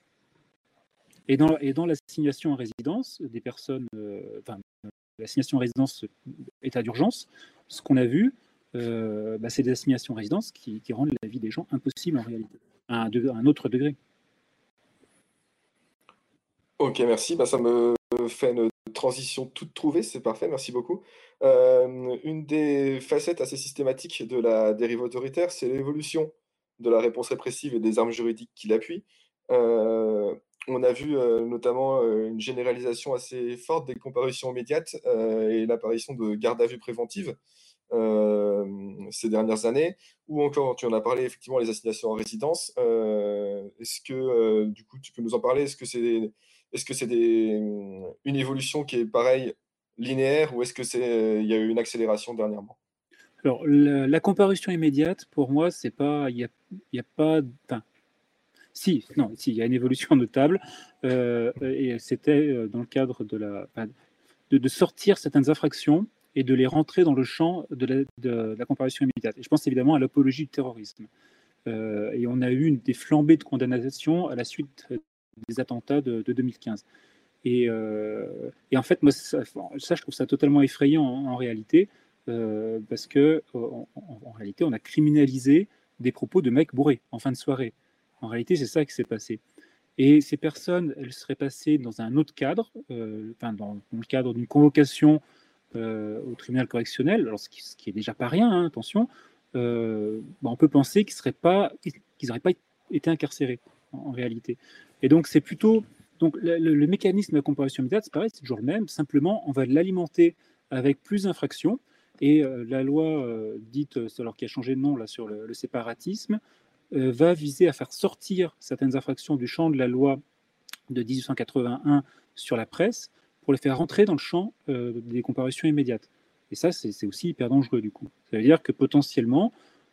Et dans, et dans l'assignation à résidence des personnes, euh, enfin, l'assignation à résidence état d'urgence, ce qu'on a vu, euh, bah, c'est des assignations à résidence qui, qui rendent la vie des gens impossible, en réalité, à un, de, à un autre degré. Ok, merci. Bah, ça me fait une transition toute trouvée, c'est parfait, merci beaucoup. Euh, une des facettes assez systématiques de la dérive autoritaire, c'est l'évolution de la réponse répressive et des armes juridiques qui l'appuient. Euh, on a vu euh, notamment euh, une généralisation assez forte des comparutions immédiates euh, et l'apparition de garde à vue préventive euh, ces dernières années, ou encore, tu en as parlé, effectivement, les assignations en résidence. Euh, est-ce que, euh, du coup, tu peux nous en parler? Est-ce que c'est Est-ce que c'est des, une évolution qui est pareil, linéaire, ou est-ce que c'est, il y a eu une accélération dernièrement? Alors, la, la comparution immédiate, pour moi, c'est pas, il y a, il y a pas, enfin, si, non, si, il y a une évolution notable, euh, et c'était dans le cadre de la, enfin, de, de sortir certaines infractions et de les rentrer dans le champ de la, de la comparution immédiate. Et je pense évidemment à l'apologie du terrorisme. Euh, et on a eu une, des flambées de condamnation à la suite des attentats de, de deux mille quinze. Et, euh, et en fait, moi, ça, ça, je trouve ça totalement effrayant en, en réalité, euh, parce que en, en, en réalité, on a criminalisé des propos de mecs bourrés en fin de soirée. En réalité, c'est ça qui s'est passé. Et ces personnes, elles seraient passées dans un autre cadre, euh, enfin dans, dans le cadre d'une convocation euh, au tribunal correctionnel, alors ce qui, ce qui est déjà pas rien, hein, attention. Euh, bah, on peut penser qu'ils n'auraient pas, qu'ils pas été incarcérés en, en réalité. Et donc c'est plutôt donc le, le, le mécanisme de la comparution immédiate, c'est pareil, c'est toujours le même. Simplement, on va l'alimenter avec plus d'infractions. Et euh, la loi euh, dite, alors qui a changé de nom là sur le, le séparatisme, euh, va viser à faire sortir certaines infractions du champ de la loi de dix-huit cent quatre-vingt-un sur la presse pour les faire rentrer dans le champ euh, des comparutions immédiates. Et ça, c'est, c'est aussi hyper dangereux du coup. Ça veut dire que potentiellement,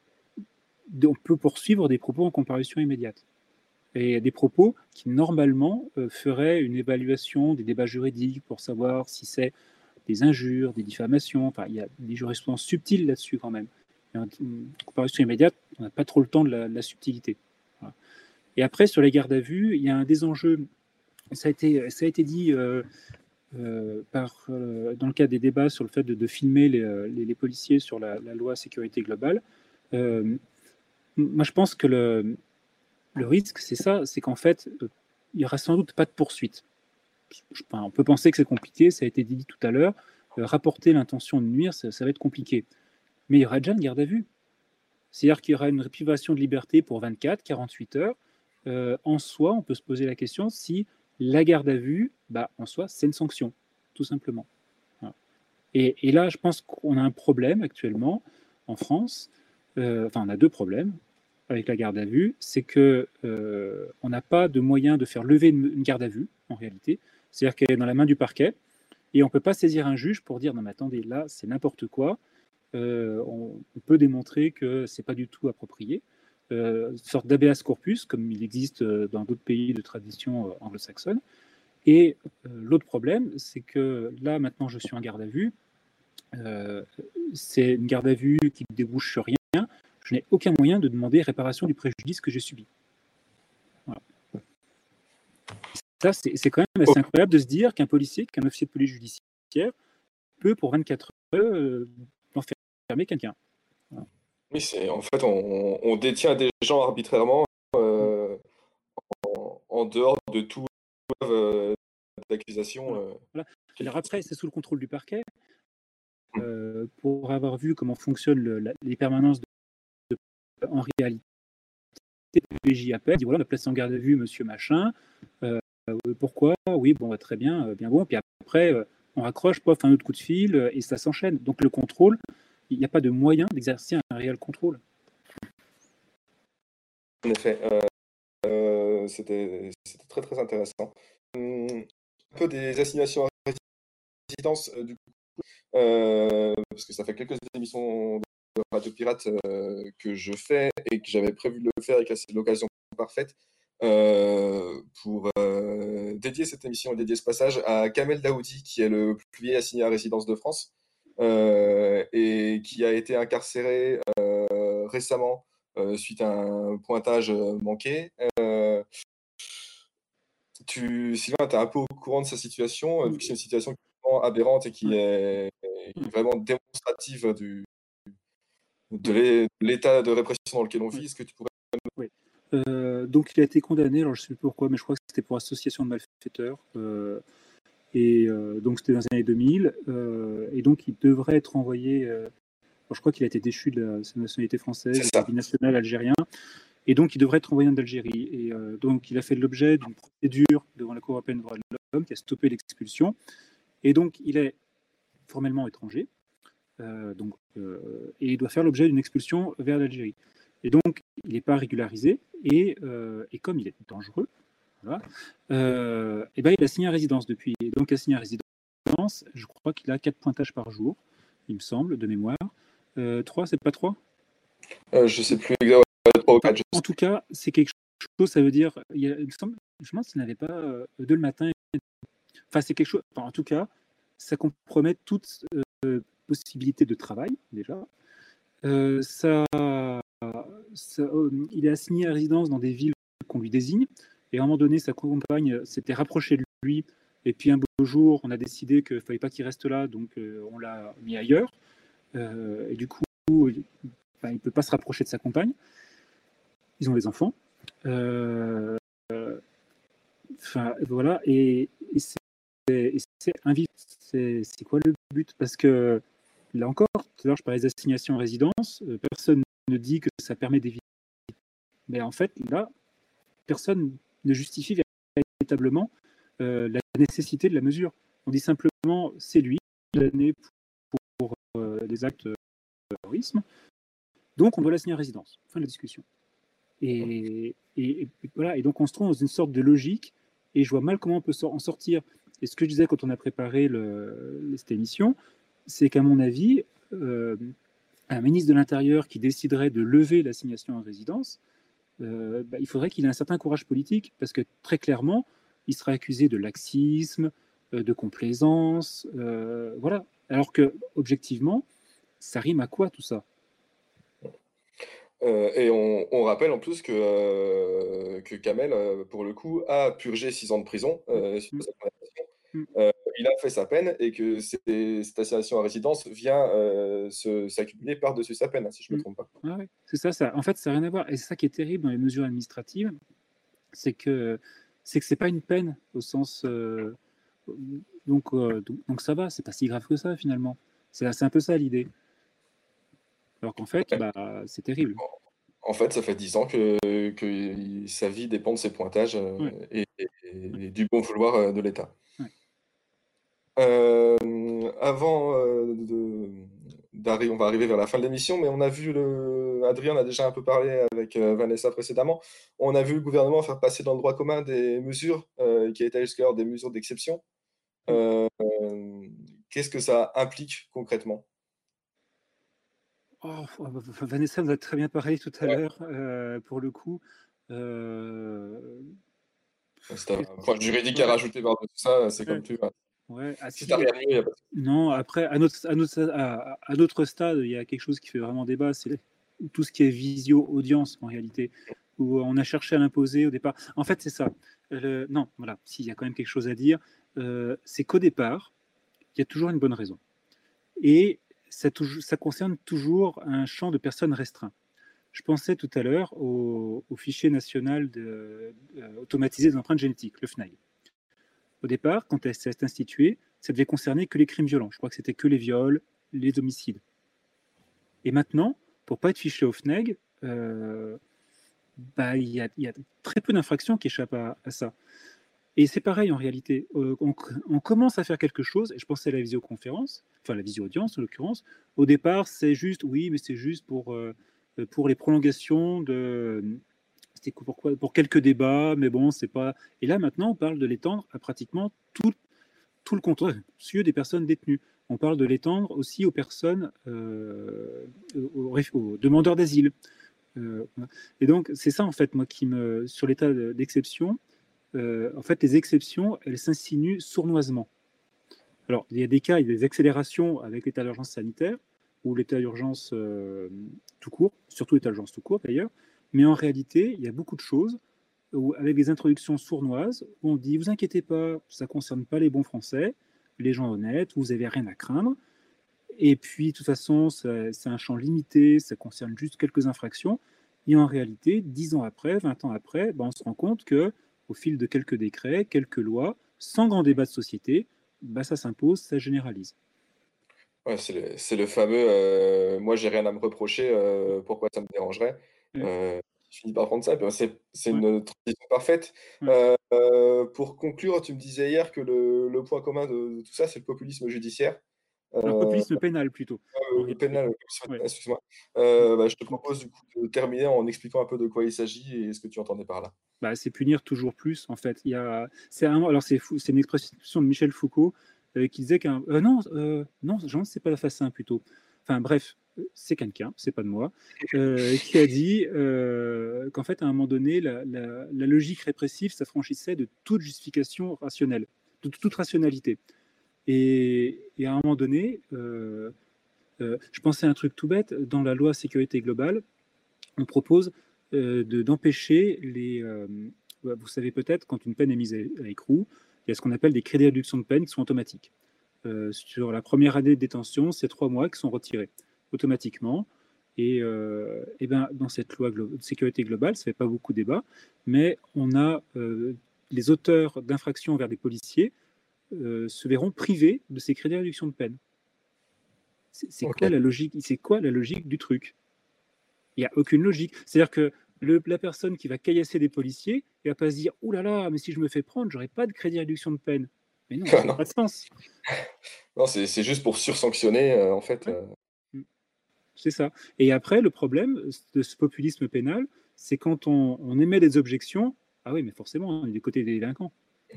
on peut poursuivre des propos en comparution immédiate. Et des propos qui, normalement, euh, feraient une évaluation des débats juridiques pour savoir si c'est des injures, des diffamations. Enfin, il y a des jurisprudences subtiles là-dessus quand même. Et en comparution immédiate, on n'a pas trop le temps de la, de la subtilité. Voilà. Et après, sur les gardes à vue, il y a un des enjeux, ça a été, ça a été dit euh, euh, par, euh, dans le cadre des débats sur le fait de, de filmer les, les, les policiers sur la, la loi sécurité globale. Euh, moi, je pense que le, le risque, c'est ça, c'est qu'en fait, euh, il n'y aura sans doute pas de poursuite. Enfin, on peut penser que c'est compliqué, ça a été dit tout à l'heure. Euh, rapporter l'intention de nuire, ça, ça va être compliqué. Mais il y aura déjà une garde à vue. C'est-à-dire qu'il y aura une privation de liberté pour vingt-quatre, quarante-huit heures. Euh, en soi, on peut se poser la question si la garde à vue, bah, en soi, c'est une sanction, tout simplement. Voilà. Et, et là, je pense qu'on a un problème actuellement en France. Euh, enfin, on a deux problèmes avec la garde à vue. C'est qu'on euh, n'a pas de moyen de faire lever une, une garde à vue, en réalité. C'est-à-dire qu'elle est dans la main du parquet et on ne peut pas saisir un juge pour dire non, mais attendez, là, c'est n'importe quoi. Euh, on, on peut démontrer que ce n'est pas du tout approprié. Euh, une sorte d'habeas corpus, comme il existe dans d'autres pays de tradition euh, anglo-saxonne. Et euh, l'autre problème, c'est que là, maintenant, je suis en garde à vue. Euh, c'est une garde à vue qui ne débouche sur rien. Je n'ai aucun moyen de demander réparation du préjudice que j'ai subi. Voilà. Ça, c'est, c'est quand même assez incroyable de se dire qu'un policier, qu'un officier de police judiciaire peut, pour vingt-quatre heures, euh, enfermer quelqu'un. Voilà. Oui, c'est, en fait, on, on détient des gens arbitrairement euh, en, en dehors de tout euh, d'accusation. Euh, voilà. Alors après, c'est sous le contrôle du parquet. Euh, pour avoir vu comment fonctionnent le, la, les permanences de, de, en réalité, le P J appelle, dit voilà, on a placé en garde à vue monsieur machin. Euh, pourquoi? Oui, bon, bah, très bien, bien bon. Puis après, euh, on raccroche, pof, un autre coup de fil, euh, et ça s'enchaîne. Donc le contrôle, il n'y a pas de moyen d'exercer un réel contrôle. En effet, euh, euh, c'était, c'était très très intéressant. Hum, un peu des assignations à résidence, euh, du coup, euh, parce que ça fait quelques émissions de Radio Pirate euh, que je fais et que j'avais prévu de le faire et que c'est l'occasion parfaite euh, pour euh, dédier cette émission et dédier ce passage à Kamel Daoudi, qui est le plus vieil assigné à résidence de France. Euh, et qui a été incarcéré euh, récemment euh, suite à un pointage manqué. Euh, tu, Sylvain, tu es un peu au courant de sa situation, euh, vu que c'est une situation qui est vraiment aberrante et qui est, qui est vraiment démonstrative du, de l'état de répression dans lequel on vit. Est-ce que tu pourrais... Oui. Euh, donc il a été condamné, alors je ne sais plus pourquoi, mais je crois que c'était pour association de malfaiteurs. Euh, Et euh, donc, c'était dans les années deux mille. Euh, et donc, il devrait être envoyé. Euh, je crois qu'il a été déchu de la, sa nationalité française, de la binationale algérien. Et donc, il devrait être envoyé en Algérie. Et euh, donc, il a fait l'objet d'une procédure devant la Cour européenne des droits de l'homme qui a stoppé l'expulsion. Et donc, il est formellement étranger. Euh, donc, euh, et il doit faire l'objet d'une expulsion vers l'Algérie. Et donc, il n'est pas régularisé. Et, euh, et comme il est dangereux, voilà. Euh, et ben, il a signé à résidence depuis. Et donc, il a signé à résidence, je crois qu'il a quatre pointages par jour, il me semble, de mémoire. Euh, trois, c'est pas trois euh, Je ne sais plus exactement. Enfin, en tout cas, c'est quelque chose, ça veut dire. Il, y a, il me semble, je me demande s'il n'avait pas euh, deux le matin. Enfin, c'est quelque chose. Enfin, en tout cas, ça compromet toute euh, possibilité de travail, déjà. Euh, ça, ça, euh, il est assigné à résidence dans des villes qu'on lui désigne. Et à un moment donné, sa compagne s'était rapprochée de lui. Et puis un beau jour, on a décidé qu'il ne fallait pas qu'il reste là, donc euh, on l'a mis ailleurs. Euh, et du coup, il ne peut pas se rapprocher de sa compagne. Ils ont des enfants. Euh, euh, voilà. Et, et c'est, et c'est, c'est, c'est quoi le but? Parce que là encore, tout à l'heure, je parlais d'assignation en résidence. Euh, personne ne dit que ça permet d'éviter. Mais en fait, là, personne ne justifie véritablement euh, la nécessité de la mesure. On dit simplement c'est lui condamné pour, pour euh, des actes de terrorisme, donc on doit l'assigner à résidence. Fin de la discussion. Et, et, et voilà. Et donc on se trouve dans une sorte de logique, et je vois mal comment on peut en sortir. Et ce que je disais quand on a préparé le, cette émission, c'est qu'à mon avis, euh, un ministre de l'Intérieur qui déciderait de lever l'assignation à résidence, Euh, bah, il faudrait qu'il ait un certain courage politique, parce que très clairement, il sera accusé de laxisme, euh, de complaisance, euh, voilà. Alors que, objectivement, ça rime à quoi tout ça? Euh, et on, on rappelle en plus que, euh, que Kamel, euh, pour le coup, a purgé six ans de prison euh, suite à Mm, sa condamnation. mm. Euh, il a fait sa peine et que c'est- cette assignation à résidence vient euh, se- s'accumuler par-dessus sa peine, hein, si je ne me Mm. trompe pas. Ouais, ouais. C'est ça, ça. En fait, ça n'a rien à voir. Et c'est ça qui est terrible dans les mesures administratives, c'est que c'est que c'est pas une peine au sens. euh, donc, euh, donc, donc ça va, c'est pas si grave que ça finalement. C'est c'est un peu ça l'idée. Alors qu'en fait, Ouais. bah, c'est terrible. En fait, ça fait dix ans que, que il- sa vie dépend de ses pointages euh, Ouais, et, et- et du bon vouloir euh, de l'État. ouais. Euh, avant euh, de, d'arriver, on va arriver vers la fin de l'émission, mais on a vu le, Adrien en a déjà un peu parlé avec euh, Vanessa précédemment. On a vu le gouvernement faire passer dans le droit commun des mesures euh, qui étaient jusqu'alors des mesures d'exception. Mm. Euh, euh, qu'est-ce que ça implique concrètement? Oh, oh, Vanessa nous a très bien parlé tout à Ouais, l'heure, euh, pour le coup. Euh, c'est un qu'est-ce- point juridique à ouais, rajouter par-dessus ça, c'est ouais, comme tu veux. ouais. Ah, Si si, t'as rien mieux, il y a pas de- non, après, à notre, à notre, à, à notre stade, il y a quelque chose qui fait vraiment débat, c'est tout ce qui est visio-audience en réalité, où on a cherché à l'imposer au départ. En fait, c'est ça. Le- non, voilà, s'il y a quand même quelque chose à dire, euh, c'est qu'au départ, il y a toujours une bonne raison. Et ça, touj- ça concerne toujours un champ de personnes restreint. Je pensais tout à l'heure au, au fichier national de, euh, automatisé des empreintes génétiques, le F N A G. Au départ, quand elle s'est instituée, ça devait concerner que les crimes violents. Je crois que c'était que les viols, les homicides. Et maintenant, pour pas être fiché au F N A G, euh, bah, il y, a, il y a très peu d'infractions qui échappent à, à ça. Et c'est pareil en réalité. Euh, on, on commence à faire quelque chose, et je pensais à la visioconférence, enfin la visio-audience en l'occurrence. Au départ, c'est juste, oui, mais c'est juste pour, euh, pour les prolongations de. C'était pourquoi pour quelques débats, mais bon, c'est pas. Et là maintenant, on parle de l'étendre à pratiquement tout, tout le contentieux des personnes détenues. On parle de l'étendre aussi aux personnes, euh, aux, aux demandeurs d'asile. Euh, et donc, c'est ça en fait, moi, qui me. Sur l'état d'exception, euh, en fait, les exceptions, elles s'insinuent sournoisement. Alors, il y a des cas, il y a des accélérations avec l'état d'urgence sanitaire ou l'état d'urgence euh, tout court, surtout l'état d'urgence tout court d'ailleurs, mais en réalité, il y a beaucoup de choses où, avec des introductions sournoises où on dit, vous inquiétez pas, ça ne concerne pas les bons Français, les gens honnêtes, vous n'avez rien à craindre. Et puis, de toute façon, c'est un champ limité, ça concerne juste quelques infractions. Et en réalité, dix ans après, vingt ans après, ben, on se rend compte que, au fil de quelques décrets, quelques lois, sans grand débat de société, ben, ça s'impose, ça généralise. Ouais, c'est le, c'est le fameux euh, moi j'ai rien à me reprocher, euh, pourquoi ça me dérangerait? Ouais. Euh, je finis par prendre ça, et puis c'est c'est Ouais. une transition parfaite. Ouais. Euh, euh, pour conclure, tu me disais hier que le, le point commun de, de tout ça, c'est le populisme judiciaire. Alors, Euh, populisme pénal plutôt. en euh, réalité. pénal, Ouais. excuse-moi. Euh, bah, je te propose du coup de terminer en expliquant un peu de quoi il s'agit et ce que tu entendais par là. Bah, c'est punir toujours plus, en fait. Il y a, c'est un, alors c'est fou, c'est une expression de Michel Foucault euh, qui disait qu'un, euh, non, euh, non, Jean, c'est pas la face un plutôt. Enfin bref, c'est quelqu'un, c'est pas de moi, euh, qui a dit euh, qu'en fait à un moment donné, la, la, la logique répressive s'affranchissait de toute justification rationnelle, de toute rationalité. Et, et à un moment donné, euh, euh, je pensais à un truc tout bête. Dans la loi sécurité globale, on propose euh, de, d'empêcher les. Euh, vous savez peut-être, quand une peine est mise à, à écrou, il y a ce qu'on appelle des crédits de réduction de peine qui sont automatiques. Euh, sur la première année de détention, c'est trois mois qui sont retirés automatiquement. Et, euh, et ben, dans cette loi glo- de sécurité globale, ça ne fait pas beaucoup débat, mais on a euh, les auteurs d'infractions envers des policiers euh, se verront privés de ces crédits de réduction de peine. C'est, c'est Ok. quoi la logique C'est quoi la logique du truc? Il n'y a aucune logique. C'est-à-dire que le, la personne qui va caillasser des policiers, elle va pas se dire « Ouh là là, mais si je me fais prendre, j'aurai pas de crédit réduction de peine. » Mais non, ça n'a Non, pas de sens. non, c'est c'est juste pour sursanctionner, euh, en fait. Ouais. euh. C'est ça. Et après, le problème de ce populisme pénal, c'est quand on, on émet des objections, ah oui, mais forcément, on est du côté des délinquants.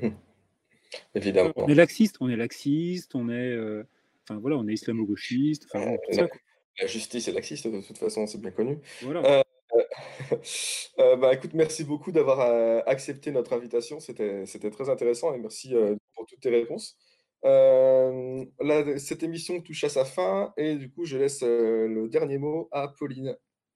Évidemment. On est laxiste, on est laxiste, on est, euh, enfin voilà, on est islamo-gauchiste, enfin bon, tout La, ça, quoi. la justice est laxiste, de toute façon, c'est bien connu. Voilà. Euh, euh, bah, écoute, merci beaucoup d'avoir euh, accepté notre invitation. C'était, c'était très intéressant et merci euh, pour toutes tes réponses. Euh, là, cette émission touche à sa fin et du coup, je laisse euh, le dernier mot à Pauline.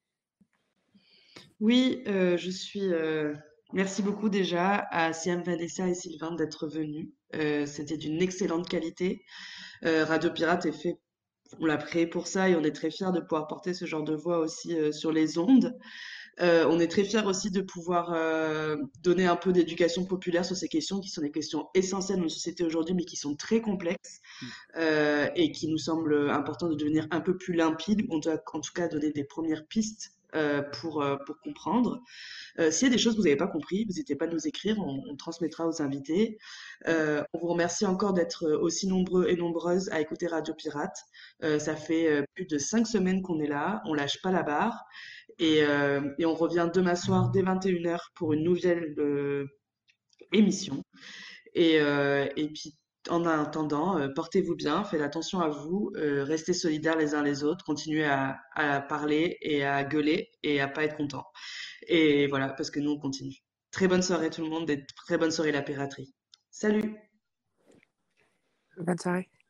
Oui, euh, je suis. euh, Merci beaucoup déjà à Siam, Vanessa et Sylvain d'être venus. Euh, c'était d'une excellente qualité. Euh, Radio Pirate est fait, on l'a créé pour ça et on est très fiers de pouvoir porter ce genre de voix aussi euh, sur les ondes. Euh, on est très fiers aussi de pouvoir euh, donner un peu d'éducation populaire sur ces questions qui sont des questions essentielles dans notre société aujourd'hui, mais qui sont très complexes euh, et qui nous semblent importantes de devenir un peu plus limpides. On doit en tout cas donner des premières pistes euh, pour, euh, pour comprendre. Euh, s'il y a des choses que vous n'avez pas compris, n'hésitez pas à nous écrire, on, on transmettra aux invités. Euh, on vous remercie encore d'être aussi nombreux et nombreuses à écouter Radio Pirate. Euh, ça fait euh, plus de cinq semaines qu'on est là, on lâche pas la barre. Et, euh, et on revient demain soir dès vingt et une heures pour une nouvelle euh, émission. Et, euh, et puis, en attendant, euh, portez-vous bien, faites attention à vous, euh, restez solidaires les uns les autres, continuez à, à parler et à gueuler et à pas être content. Et voilà, parce que nous, on continue. Très bonne soirée tout le monde et très bonne soirée la piraterie. Salut! Bonne soirée.